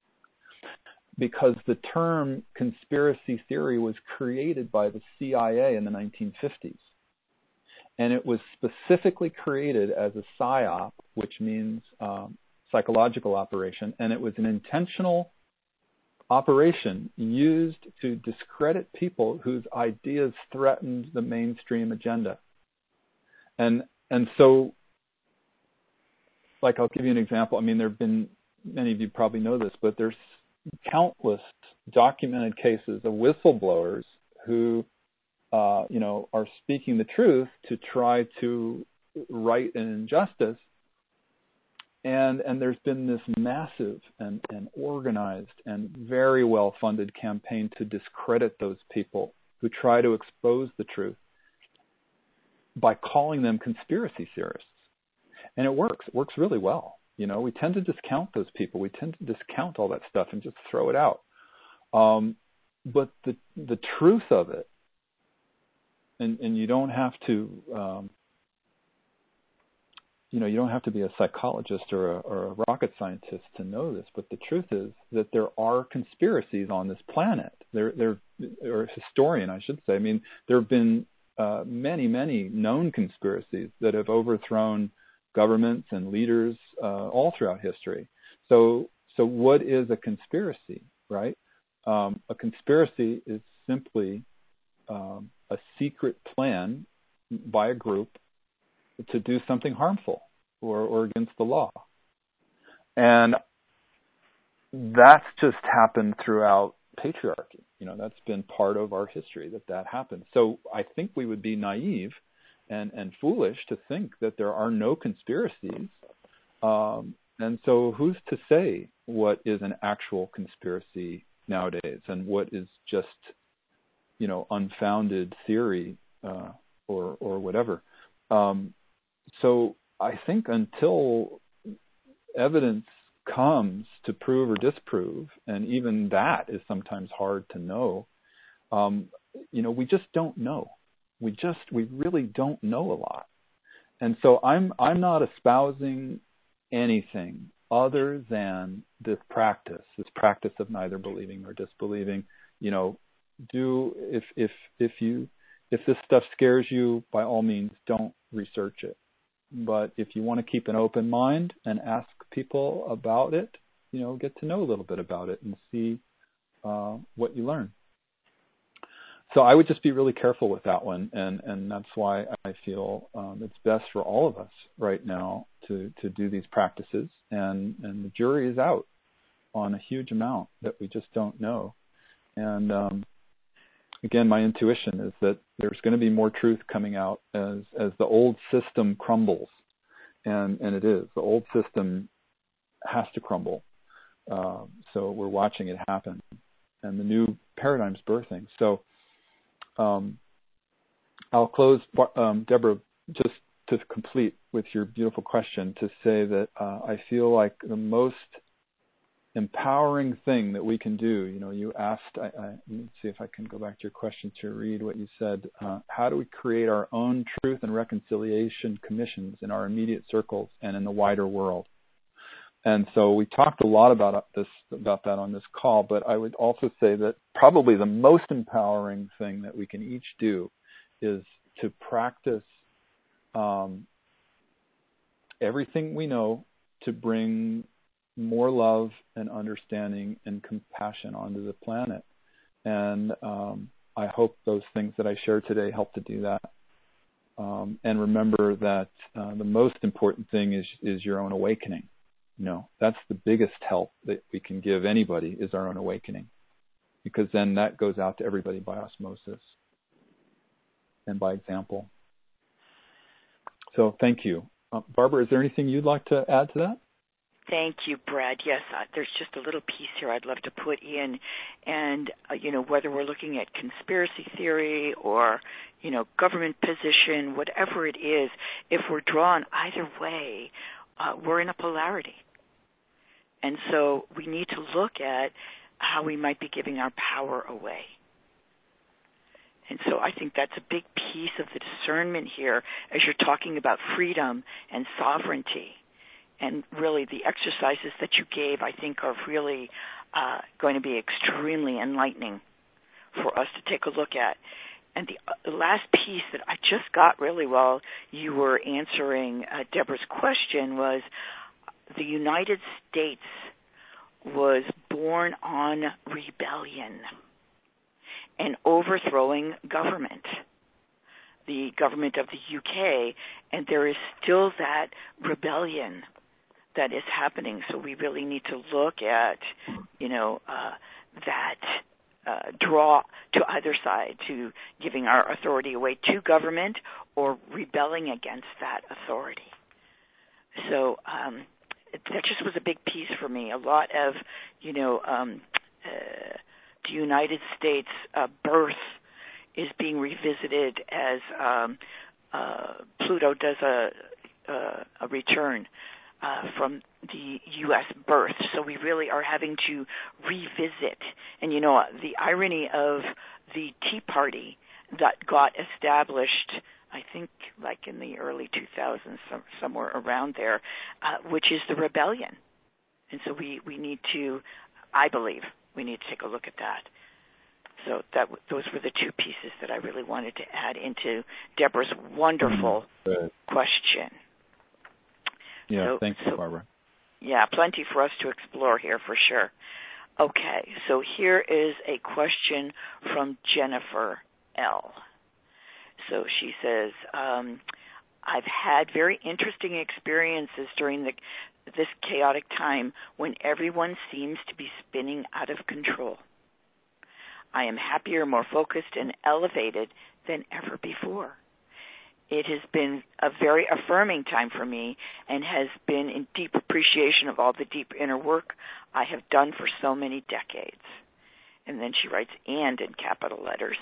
Because the term conspiracy theory was created by the C I A in the nineteen fifties. And it was specifically created as a psyop, which means um, psychological operation. And it was an intentional operation used to discredit people whose ideas threatened the mainstream agenda. And and so, like, I'll give you an example. I mean, there have been, many of you probably know this, but there's countless documented cases of whistleblowers who, uh, you know, are speaking the truth to try to right an injustice. And and there's been this massive and, and organized and very well-funded campaign to discredit those people who try to expose the truth by calling them conspiracy theorists. And it works. It works really well. You know, we tend to discount those people. We tend to discount all that stuff and just throw it out. Um, but the the truth of it, and, and you don't have to, um, you know, you don't have to be a psychologist or a, or a rocket scientist to know this. But the truth is that there are conspiracies on this planet. There, there, or a historian, I should say. I mean, there have been uh, many, many known conspiracies that have overthrown governments and leaders uh, all throughout history. So, so what is a conspiracy, right? Um, a conspiracy is simply um, a secret plan by a group to do something harmful or, or against the law. And that's just happened throughout patriarchy. You know, that's been part of our history that that happened. So I think we would be naive And, and foolish to think that there are no conspiracies. Um, and so who's to say what is an actual conspiracy nowadays and what is just, you know, unfounded theory uh, or, or whatever. Um, so I think until evidence comes to prove or disprove, and even that is sometimes hard to know, um, you know, we just don't know. We just, we really don't know a lot. and so I'm I'm not espousing anything other than this practice, this practice of neither believing nor disbelieving. You know, do if if if you if this stuff scares you, by all means, don't research it. But if you want to keep an open mind and ask people about it, you know, get to know a little bit about it and see uh, what you learn. So I would just be really careful with that one, and, and that's why I feel um, it's best for all of us right now to, to do these practices, and, and the jury is out on a huge amount that we just don't know. And um, again, my intuition is that there's going to be more truth coming out as, as the old system crumbles, and, and it is. The old system has to crumble. Uh, so we're watching it happen, and the new paradigm's birthing. So Um, I'll close, um, Deborah, just to complete with your beautiful question, to say that uh, I feel like the most empowering thing that we can do, you know, you asked, I, I, let me see if I can go back to your question to read what you said. Uh, how do we create our own truth and reconciliation commissions in our immediate circles and in the wider world? And so we talked a lot about this, about that on this call, but I would also say that probably the most empowering thing that we can each do is to practice um, everything we know to bring more love and understanding and compassion onto the planet. And um, I hope those things that I shared today help to do that. Um, and remember that uh, the most important thing is is your own awakening. You know, that's the biggest help that we can give anybody, is our own awakening, because then that goes out to everybody by osmosis and by example. So thank you. Uh, Barbara, is there anything you'd like to add to that? Thank you, Brad. Yes, uh, there's just a little piece here I'd love to put in. And, uh, you know, whether we're looking at conspiracy theory or, you know, government position, whatever it is, if we're drawn either way, uh, we're in a polarity. And so we need to look at how we might be giving our power away. And so I think that's a big piece of the discernment here as you're talking about freedom and sovereignty. And really the exercises that you gave, I think, are really uh, going to be extremely enlightening for us to take a look at. And the, uh, the last piece that I just got really while you were answering uh, Deborah's question was the United States was born on rebellion and overthrowing government, the government of the U K, and there is still that rebellion that is happening. So we really need to look at, you know, uh, that uh, draw to either side, to giving our authority away to government or rebelling against that authority. So um, that just was a big piece for me. A lot of, you know, um, uh, the United States uh, birth is being revisited as um, uh, Pluto does a, a, a return uh, from the U S birth. So we really are having to revisit. And, you know, the irony of the Tea Party that got established, I think, like in the early two thousands, somewhere around there, uh, which is the rebellion. And so we, we need to, I believe, we need to take a look at that. So that those were the two pieces that I really wanted to add into Deborah's wonderful mm-hmm. question. Yeah, so, thanks, so, Barbara. Yeah, plenty for us to explore here for sure. Okay, so here is a question from Jennifer L. So she says, um, I've had very interesting experiences during the, this chaotic time when everyone seems to be spinning out of control. I am happier, more focused, and elevated than ever before. It has been a very affirming time for me and has been in deep appreciation of all the deep inner work I have done for so many decades. And then she writes, and in capital letters.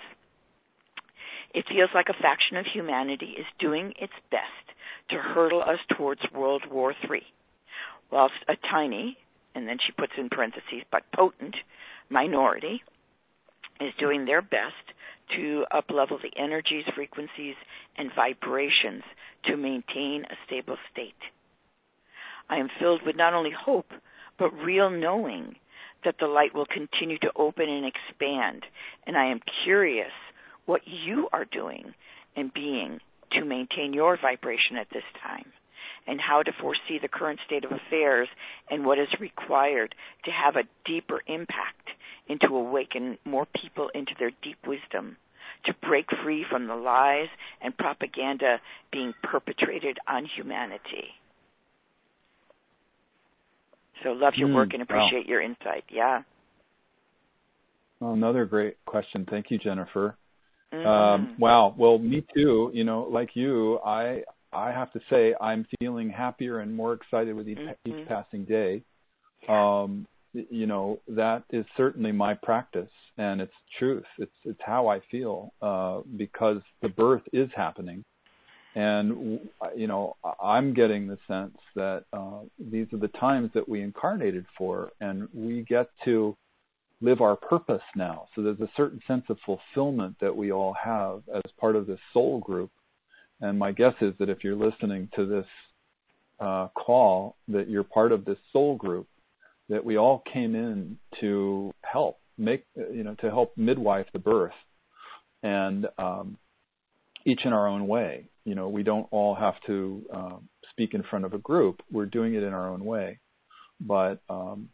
It feels like a faction of humanity is doing its best to hurtle us towards World War Three, whilst a tiny, and then she puts in parentheses, but potent, minority is doing their best to up-level the energies, frequencies, and vibrations to maintain a stable state. I am filled with not only hope, but real knowing that the light will continue to open and expand, and I am curious what you are doing and being to maintain your vibration at this time, and how to foresee the current state of affairs and what is required to have a deeper impact and to awaken more people into their deep wisdom, to break free from the lies and propaganda being perpetrated on humanity. So love your mm, work and appreciate wow. your insight. Yeah. Well, another great question. Thank you, Jennifer. Mm. Um, wow. Well, me too. You know, like you, I I have to say I'm feeling happier and more excited with each, mm-hmm. each passing day. Um, you know, that is certainly my practice, and it's truth. It's it's how I feel uh, because the birth is happening. And, you know, I'm getting the sense that uh, these are the times that we incarnated for, and we get to live our purpose now. So there's a certain sense of fulfillment that we all have as part of this soul group. And my guess is that if you're listening to this uh, call, that you're part of this soul group, that we all came in to help make, you know, to help midwife the birth, and um, each in our own way. You know, we don't all have to um, speak in front of a group. We're doing it in our own way. But, um,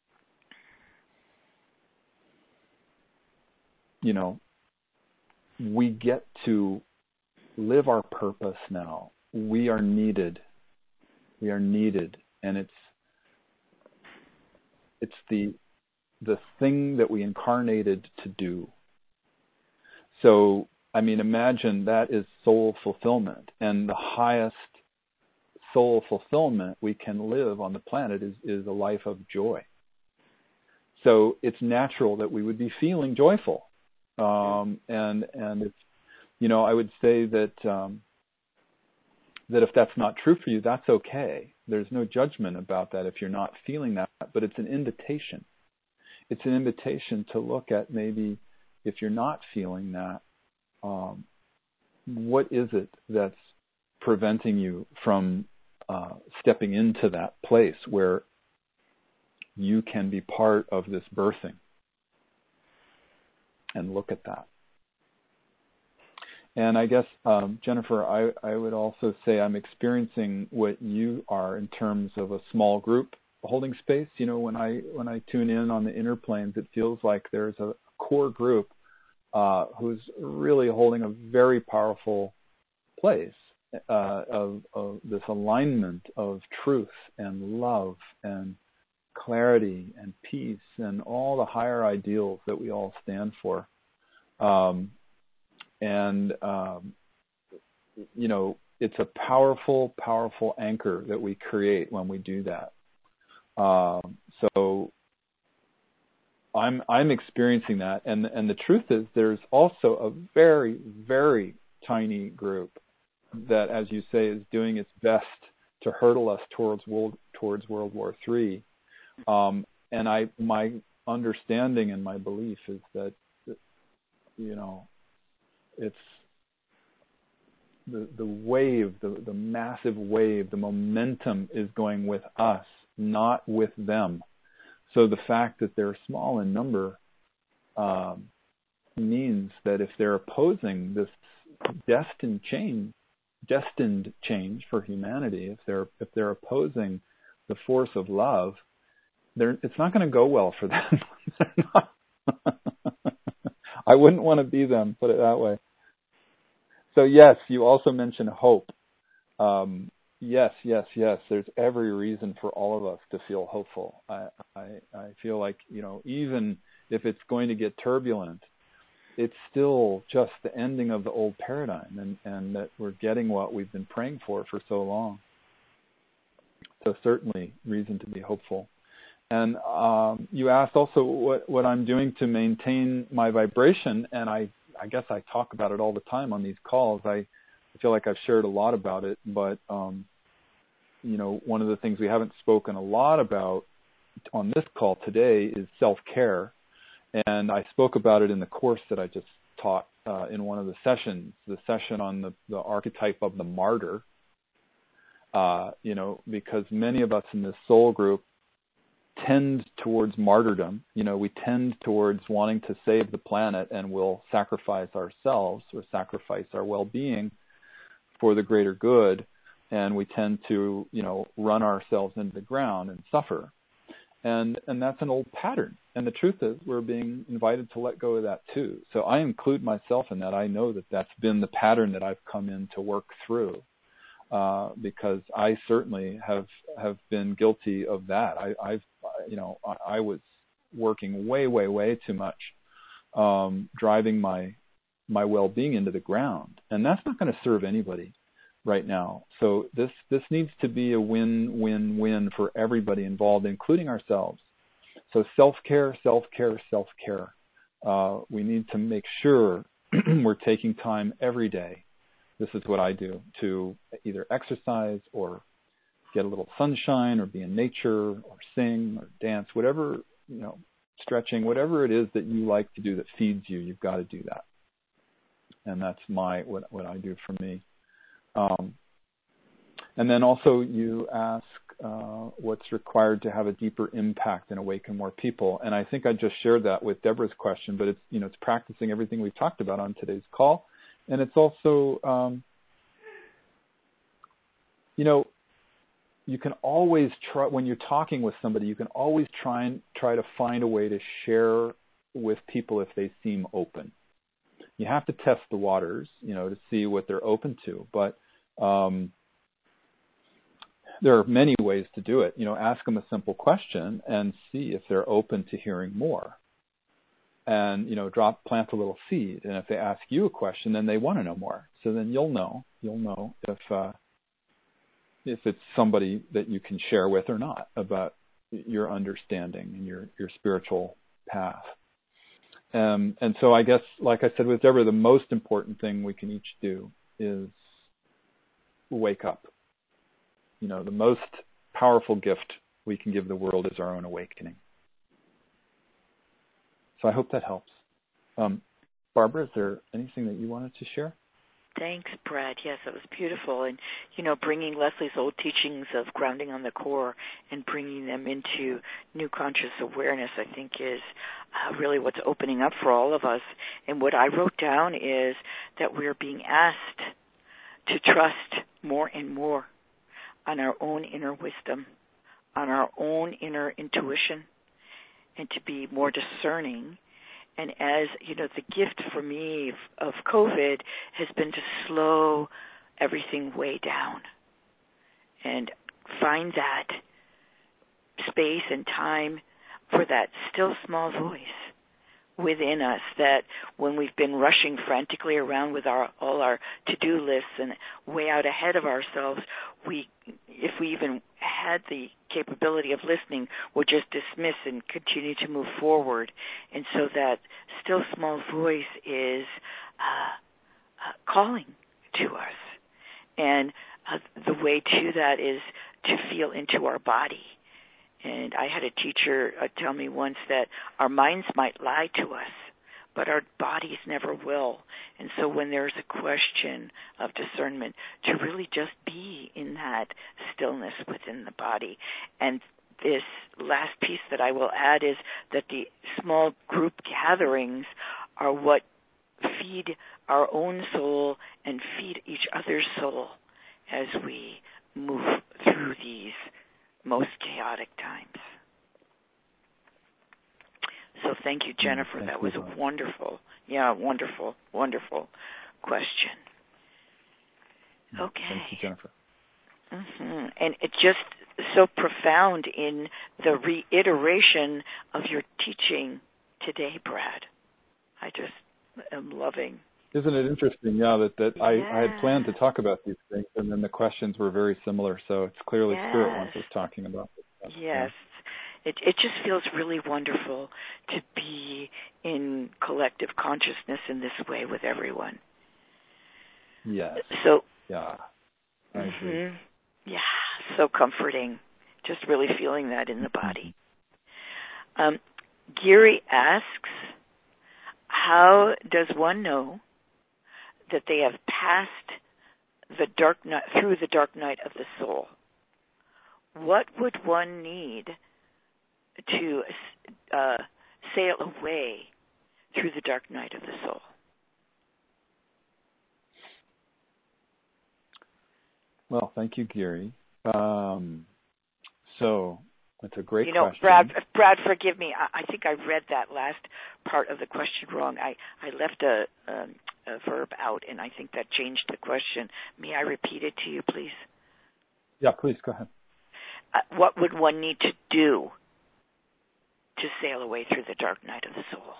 you know, we get to live our purpose now. We are needed. We are needed. And it's it's the the thing that we incarnated to do. So, I mean, imagine that is soul fulfillment, and the highest soul fulfillment we can live on the planet is, is a life of joy. So it's natural that we would be feeling joyful. Um, and, and it's, you know, I would say that, um, that if that's not true for you, that's okay. There's no judgment about that if you're not feeling that, but it's an invitation. It's an invitation to look at maybe if you're not feeling that, Um, what is it that's preventing you from uh, stepping into that place where you can be part of this birthing? And look at that. And I guess, um, Jennifer, I, I would also say I'm experiencing what you are in terms of a small group holding space. You know, when I when I tune in on the inner planes, it feels like there's a core group Uh, who's really holding a very powerful place uh, of, of this alignment of truth and love and clarity and peace and all the higher ideals that we all stand for. Um, and, um, you know, it's a powerful, powerful anchor that we create when we do that. Um, so I'm I'm experiencing that, and and the truth is, there's also a very very tiny group that, as you say, is doing its best to hurtle us towards world towards World War Three. Um, and I my understanding and my belief is that, you know, it's the the wave, the the massive wave, the momentum is going with us, not with them. So the fact that they're small in number um, means that if they're opposing this destined change, destined change for humanity, if they're if they're opposing the force of love, they're, it's not going to go well for them. I wouldn't want to be them, put it that way. So yes, you also mentioned hope. Um, Yes, yes, yes. There's every reason for all of us to feel hopeful. I, I, I feel like, you know, even if it's going to get turbulent, it's still just the ending of the old paradigm, and, and that we're getting what we've been praying for for so long. So certainly reason to be hopeful. And um, you asked also what, what I'm doing to maintain my vibration, and I, I guess I talk about it all the time on these calls. I, I feel like I've shared a lot about it, but um, you know, one of the things we haven't spoken a lot about on this call today is self-care. And I spoke about it in the course that I just taught uh, in one of the sessions, the session on the, the archetype of the martyr, uh, you know, because many of us in this soul group tend towards martyrdom. You know, we tend towards wanting to save the planet, and we'll sacrifice ourselves or sacrifice our well-being for the greater good, and we tend to, you know, run ourselves into the ground and suffer. And and that's an old pattern. And the truth is, we're being invited to let go of that too. So I include myself in that. I know that that's been the pattern that I've come in to work through, uh, because I certainly have have been guilty of that. I, I've, you know, I, I was working way, way, way too much, um, driving my my well-being into the ground, and that's not going to serve anybody right now. So this this needs to be a win-win-win for everybody involved, including ourselves. So self-care, self-care, self-care. Uh, we need to make sure we're taking time every day. This is what I do, to either exercise or get a little sunshine or be in nature or sing or dance, whatever, you know, stretching, whatever it is that you like to do that feeds you, you've got to do that. And that's my what what I do for me. Um, and then also you ask uh, what's required to have a deeper impact and awaken more people. And I think I just shared that with Deborah's question, but it's, you know, it's practicing everything we've talked about on today's call. And it's also, um, you know, you can always try, when you're talking with somebody, you can always try and try to find a way to share with people if they seem open. You have to test the waters, you know, to see what they're open to. But um, there are many ways to do it. You know, ask them a simple question and see if they're open to hearing more. And, you know, drop, plant a little seed. And if they ask you a question, then they want to know more. So then you'll know, you'll know if uh, if it's somebody that you can share with or not about your understanding and your, your spiritual path. Um, and so I guess, like I said with Deborah, the most important thing we can each do is wake up. You know, the most powerful gift we can give the world is our own awakening. So I hope that helps. Um, Barbara, is there anything that you wanted to share? Thanks, Brad. Yes, that was beautiful. And, you know, bringing Leslie's old teachings of grounding on the core and bringing them into new conscious awareness, I think, is uh, really what's opening up for all of us. And what I wrote down is that we're being asked to trust more and more on our own inner wisdom, on our own inner intuition, and to be more discerning. And as, you know, the gift for me of COVID has been to slow everything way down and find that space and time for that still small voice within us, that when we've been rushing frantically around with our all our to-do lists and way out ahead of ourselves, we, if we even had the capability of listening, we'll just dismiss and continue to move forward. And so that still small voice is uh, uh, calling to us. And uh, the way to that is to feel into our body. And I had a teacher uh, tell me once that our minds might lie to us, but our bodies never will. And so when there's a question of discernment, to really just be in that stillness within the body. And this last piece that I will add is that the small group gatherings are what feed our own soul and feed each other's soul as we move through these most chaotic times. So thank you, Jennifer. Thank that you, was Bob. a wonderful, yeah, wonderful, wonderful question. Okay. Thank you, Jennifer. Mm-hmm. And it's just so profound in the reiteration of your teaching today, Brad. I just am loving. Isn't it interesting, yeah, that, that yeah. I, I had planned to talk about these things, and then the questions were very similar, so it's clearly yes. Spirit wants us talking about this stuff. Yes. Yeah. It, it just feels really wonderful to be in collective consciousness in this way with everyone. Yes. So, yeah. I mm-hmm. agree. Yeah, so comforting. Just really feeling that in the body. Um, Gary asks, how does one know that they have passed the dark night, through the dark night of the soul? What would one need to uh, sail away through the dark night of the soul? Well, thank you, Gary. Um, so that's a great you know, question. Brad, Brad, forgive me. I, I think I read that last part of the question wrong. I, I left a, um, a verb out, and I think that changed the question. May I repeat it to you, please? Yeah, please, go ahead. Uh, what would one need to do to sail away through the dark night of the soul?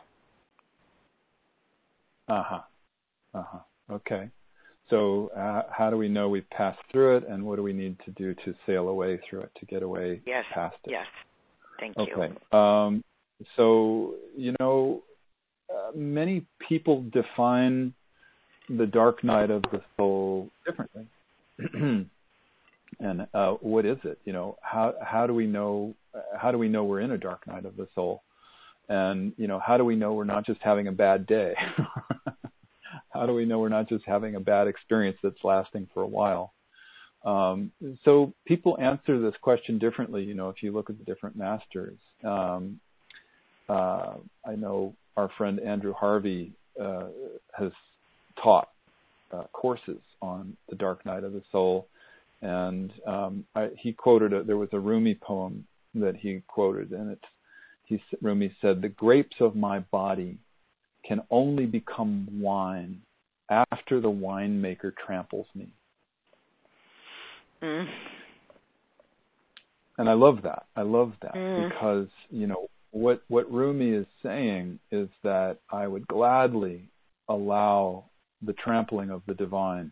Uh-huh. Uh-huh. Okay. So uh, how do we know we've passed through it, and what do we need to do to sail away through it, to get away yes, past it? Yes, thank okay. you. Okay. Um, so, you know, uh, many people define the dark night of the soul differently. And uh, what is it? You know, how how do we know how do we know we're in a dark night of the soul? And, you know, how do we know we're not just having a bad day? How do we know we're not just having a bad experience that's lasting for a while? Um, so people answer this question differently, you know, if you look at the different masters. Um, uh, I know our friend Andrew Harvey uh, has taught uh, courses on the dark night of the soul. And um, I, he quoted, a, there was a Rumi poem that he quoted, and it's, he, Rumi said, "The grapes of my body can only become wine after the winemaker tramples me." Mm. And I love that. I love that mm. because, you know, what what Rumi is saying is that I would gladly allow the trampling of the divine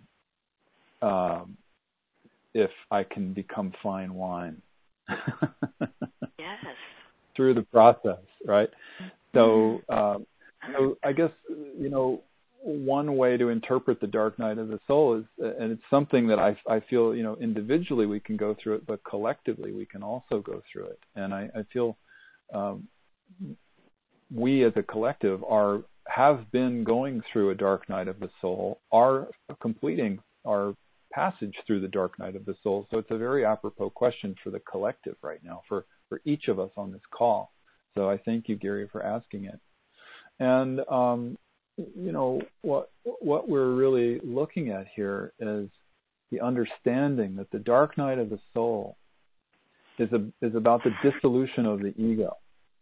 um, if I can become fine wine. Yes. Through the process, right? So, um, so I guess, you know, one way to interpret the dark night of the soul is, and it's something that I, I feel, you know, individually we can go through it, but collectively we can also go through it. And I, I feel um, we as a collective are have been going through a dark night of the soul, are completing our passage through the dark night of the soul. So it's a very apropos question for the collective right now, for, for each of us on this call. So I thank you, Gary, for asking it. And, um, you know, what what we're really looking at here is the understanding that the dark night of the soul is a, is about the dissolution of the ego.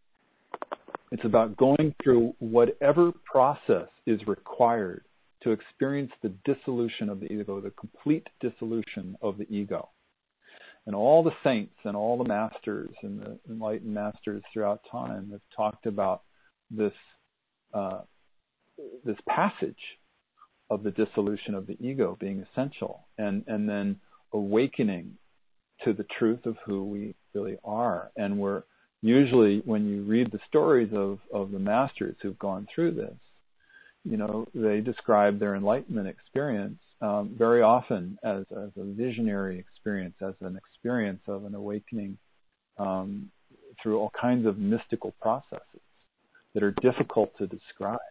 It's about going through whatever process is required to experience the dissolution of the ego, the complete dissolution of the ego. And all the saints and all the masters and the enlightened masters throughout time have talked about this uh, this passage of the dissolution of the ego being essential, and, and then awakening to the truth of who we really are. And we're usually, when you read the stories of, of the masters who've gone through this, you know, they describe their enlightenment experience um, very often as, as a visionary experience, as an experience of an awakening um, through all kinds of mystical processes that are difficult to describe.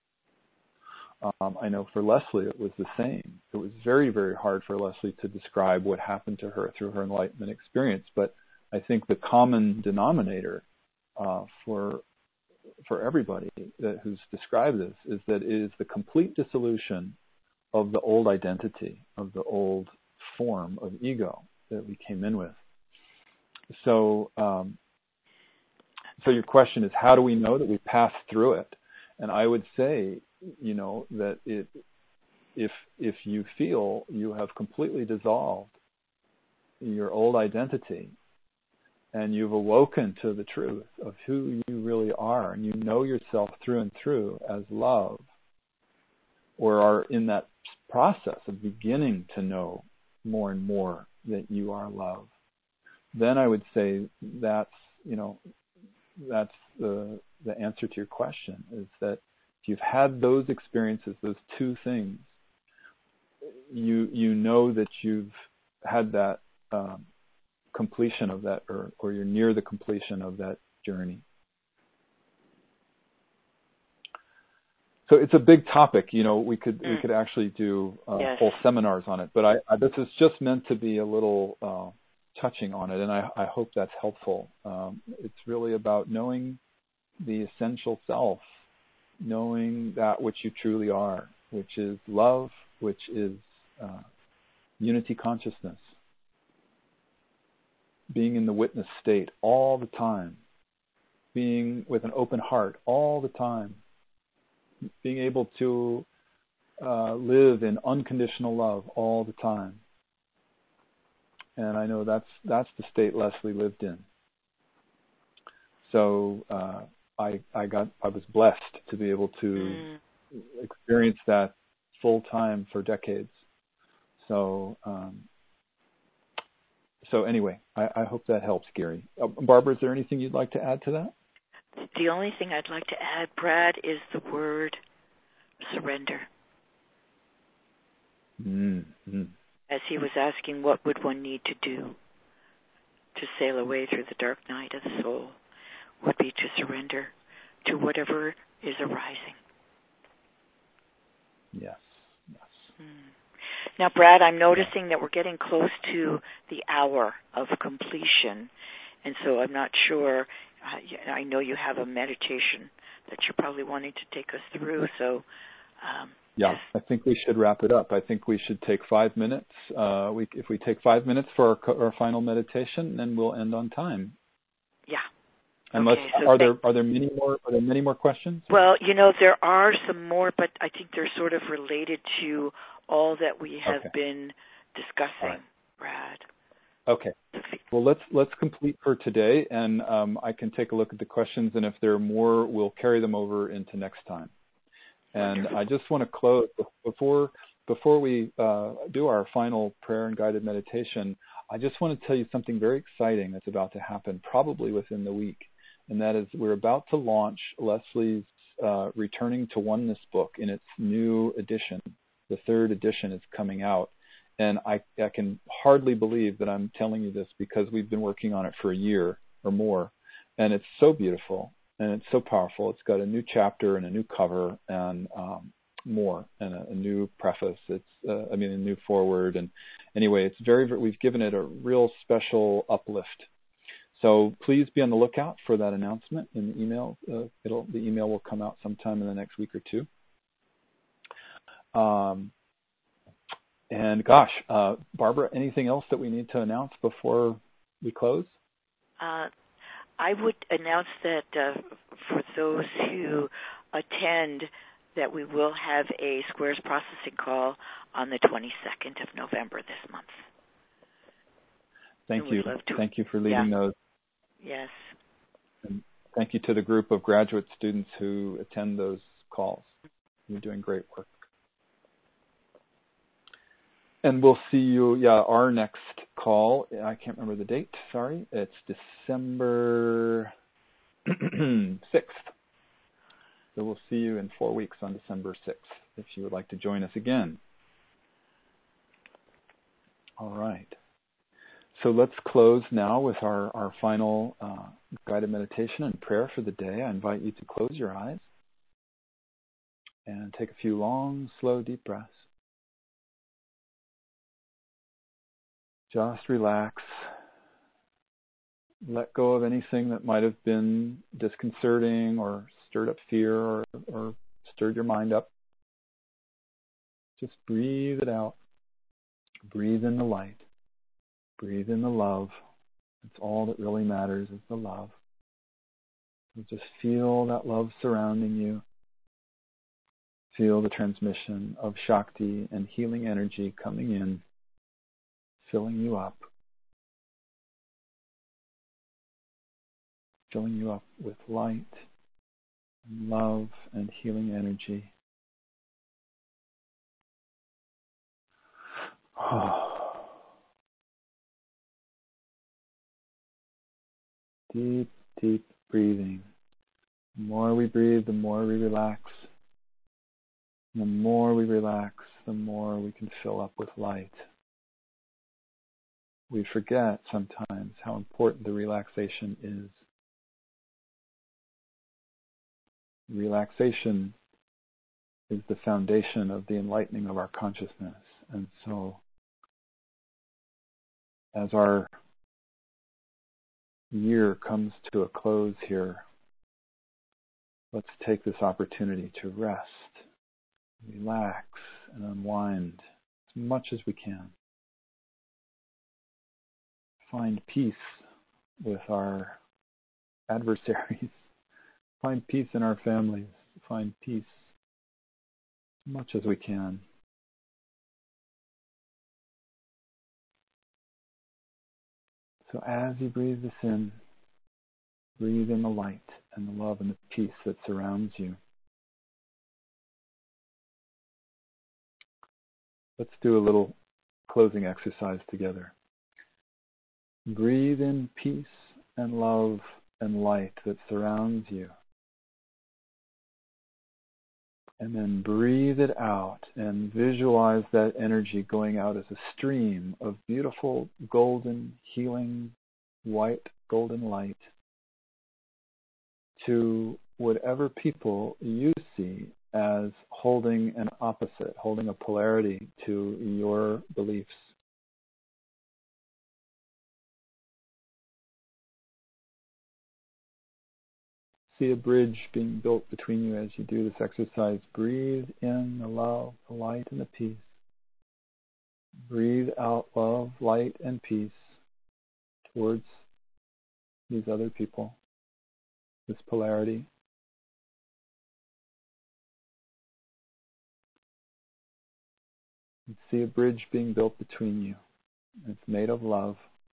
Um, I know for Leslie it was the same. It was very, very hard for Leslie to describe what happened to her through her enlightenment experience. But I think the common denominator uh, for for everybody that, who's described this is that it is the complete dissolution of the old identity, of the old form of ego that we came in with. So, um, so your question is, how do we know that we passed through it? And I would say, you know, that it, if if you feel you have completely dissolved your old identity and you've awoken to the truth of who you really are, and you know yourself through and through as love, or are in that process of beginning to know more and more that you are love, then I would say that's, you know, that's the the answer to your question, is that if you've had those experiences, those two things, you you know that you've had that um, completion of that, or, or you're near the completion of that journey. so it's a big topic. You know, we could Mm. we could actually do uh, Yes. whole seminars on it. But I, I this is just meant to be a little uh, touching on it, and I, I hope that's helpful. Um, it's really about knowing the essential self, knowing that which you truly are, which is love, which is uh, unity consciousness, being in the witness state all the time, being with an open heart all the time, being able to uh, live in unconditional love all the time. And I know that's that's the state Leslie lived in. So uh, I I got I was blessed to be able to Mm. experience that full time for decades. So um, so anyway, I, I hope that helps, Gary. Uh, Barbara, is there anything you'd like to add to that? The only thing I'd like to add, Brad, is the word surrender. Mm-hmm. As he was asking, what would one need to do to sail away through the dark night of the soul, would be to surrender to whatever is arising. Yes, yes. Mm. Now, Brad, I'm noticing that we're getting close to the hour of completion, and so I'm not sure. Uh, I know you have a meditation that you're probably wanting to take us through, so um, yeah, just, I think we should wrap it up. I think we should take five minutes. Uh, we, if we take five minutes for our, co- our final meditation, then we'll end on time. yeah. Unless Okay, so are thank- there are there many more are there many more questions? Well, you know, there are some more, but I think they're sort of related to all that we have Okay. been discussing, Right. Brad. Okay. Well, let's let's complete for today, and um, I can take a look at the questions, and if there are more, we'll carry them over into next time. And Wonderful. I just want to close before before we uh, do our final prayer and guided meditation. I just want to tell you something very exciting that's about to happen, probably within the week, and that is we're about to launch Leslie's uh, Returning to Oneness book in its new edition. The third edition is coming out. And I, I can hardly believe that I'm telling you this because we've been working on it for a year or more. And it's so beautiful and it's so powerful. It's got a new chapter and a new cover and um, more and a, a new preface. It's, uh, I mean, a new foreword. And anyway, it's very, very, we've given it a real special uplift. So please be on the lookout for that announcement in the email. Uh, it'll, the email will come out sometime in the next week or two. Um, And gosh, uh, Barbara, anything else that we need to announce before we close? Uh, I would announce that uh, for those who attend, that we will have a Squares processing call on the twenty-second of November this month. Thank And you. we'd love to- Thank you for leading yeah. those. Yes. And thank you to the group of graduate students who attend those calls. You're doing great work. And we'll see you, yeah, our next call, I can't remember the date, sorry. It's December sixth. So we'll see you in four weeks on December sixth, if you would like to join us again. All right. So let's close now with our, our final uh, guided meditation and prayer for the day. I invite you to close your eyes and take a few long, slow, deep breaths. Just relax. Let go of anything that might have been disconcerting or stirred up fear or, or stirred your mind up. Just breathe it out. Breathe in the light. Breathe in the love. It's all that really matters is the love. So just feel that love surrounding you. Feel the transmission of Shakti and healing energy coming in, filling you up. Filling you up with light, and love, and healing energy. Deep, deep breathing. The more we breathe, the more we relax. The more we relax, the more we can fill up with light. We forget sometimes how important the relaxation is. Relaxation is the foundation of the enlightening of our consciousness. And so, as our year comes to a close here, let's take this opportunity to rest, relax, and unwind as much as we can. Find peace with our adversaries. Find peace in our families. Find peace as much as we can. So as you breathe this in, breathe in the light and the love and the peace that surrounds you. Let's do a little closing exercise together. Breathe in peace and love and light that surrounds you. And then breathe it out and visualize that energy going out as a stream of beautiful, golden, healing, white, golden light to whatever people you see as holding an opposite, holding a polarity to your beliefs. See a bridge being built between you as you do this exercise. Breathe in the love, the light, and the peace. Breathe out love, light, and peace towards these other people, this polarity. And see a bridge being built between you. It's made of love.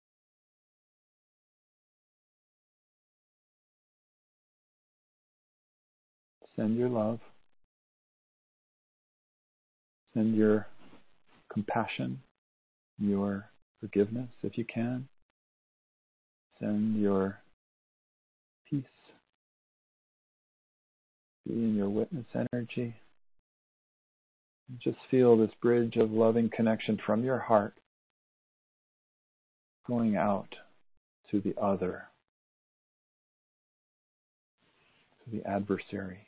Send your love. Send your compassion, your forgiveness if you can. Send your peace. Be in your witness energy. And just feel this bridge of loving connection from your heart going out to the other, to the adversary.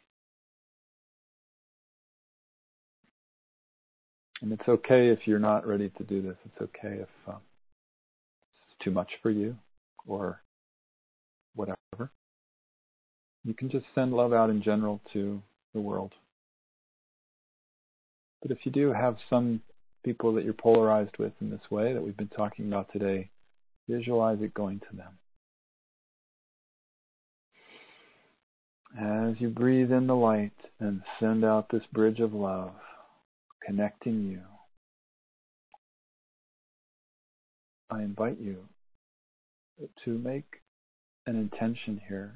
And it's okay if you're not ready to do this. It's okay if um, it's too much for you or whatever. You can just send love out in general to the world. But if you do have some people that you're polarized with in this way that we've been talking about today, visualize it going to them. As you breathe in the light and send out this bridge of love, connecting you, I invite you to make an intention here.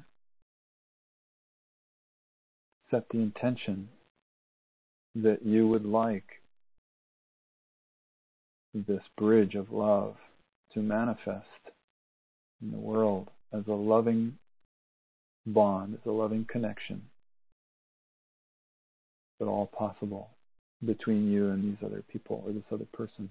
Set the intention that you would like this bridge of love to manifest in the world as a loving bond, as a loving connection, but all possible between you and these other people or this other person.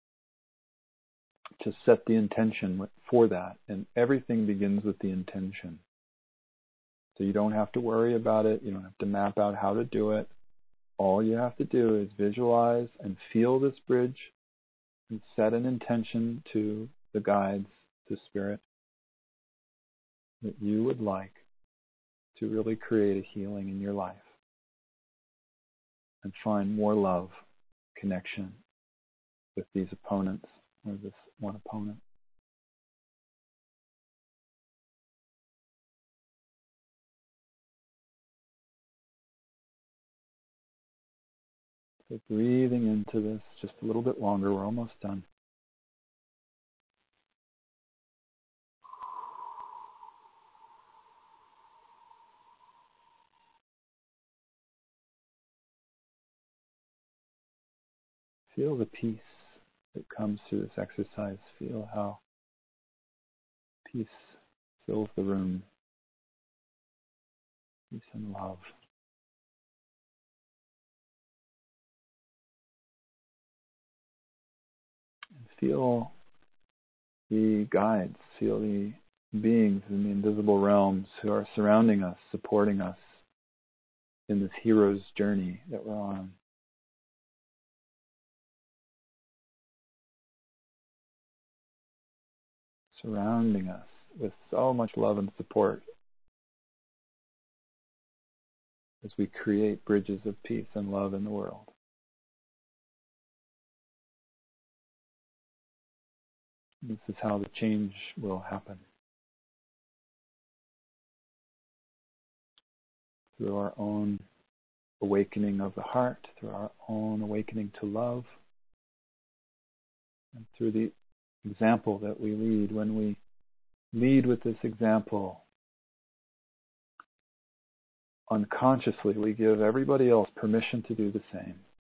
To set the intention for that, and everything begins with the intention. So you don't have to worry about it. You don't have to map out how to do it. All you have to do is visualize and feel this bridge and set an intention to the guides, to Spirit, that you would like to really create a healing in your life and find more love, connection with these opponents or this one opponent. So breathing into this just a little bit longer. We're almost done. Feel the peace that comes through this exercise. Feel how peace fills the room. Peace and love. And feel the guides, feel the beings in the invisible realms who are surrounding us, supporting us, in this hero's journey that we're on. Surrounding us with so much love and support as we create bridges of peace and love in the world. This is how the change will happen. Through our own awakening of the heart, through our own awakening to love, and through the example that we lead. When we lead with this example, unconsciously we give everybody else permission to do the same.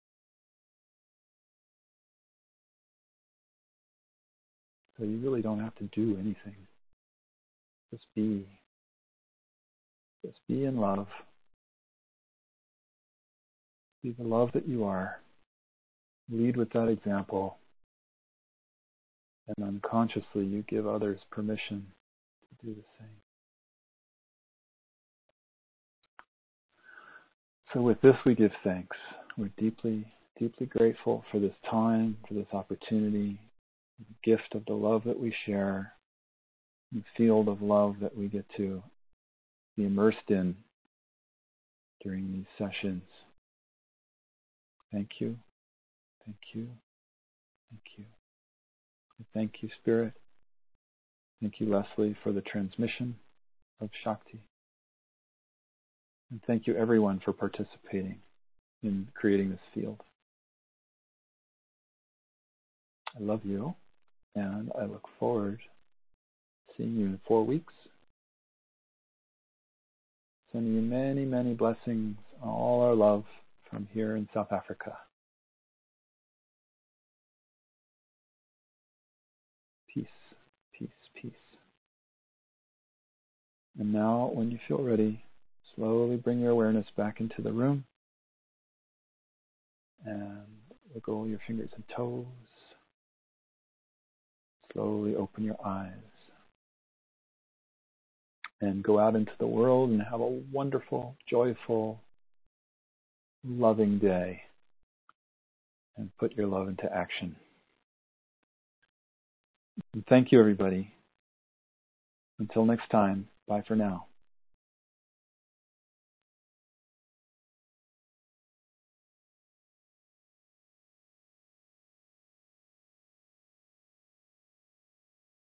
So you really don't have to do anything. Just be. Just be in love. Be the love that you are. Lead with that example. And unconsciously you give others permission to do the same. So with this we give thanks. We're deeply, deeply grateful for this time, for this opportunity, the gift of the love that we share, the field of love that we get to be immersed in during these sessions. Thank you, thank you, thank you. Thank you, Spirit. Thank you, Leslie, for the transmission of Shakti. And thank you, everyone, for participating in creating this field. I love you, and I look forward to seeing you in four weeks. Sending you many, many blessings, all our love from here in South Africa. Peace, peace, peace. And now, when you feel ready, slowly bring your awareness back into the room and wiggle your fingers and toes. Slowly open your eyes and go out into the world and have a wonderful, joyful, loving day and put your love into action. And thank you, everybody. Until next time, bye for now.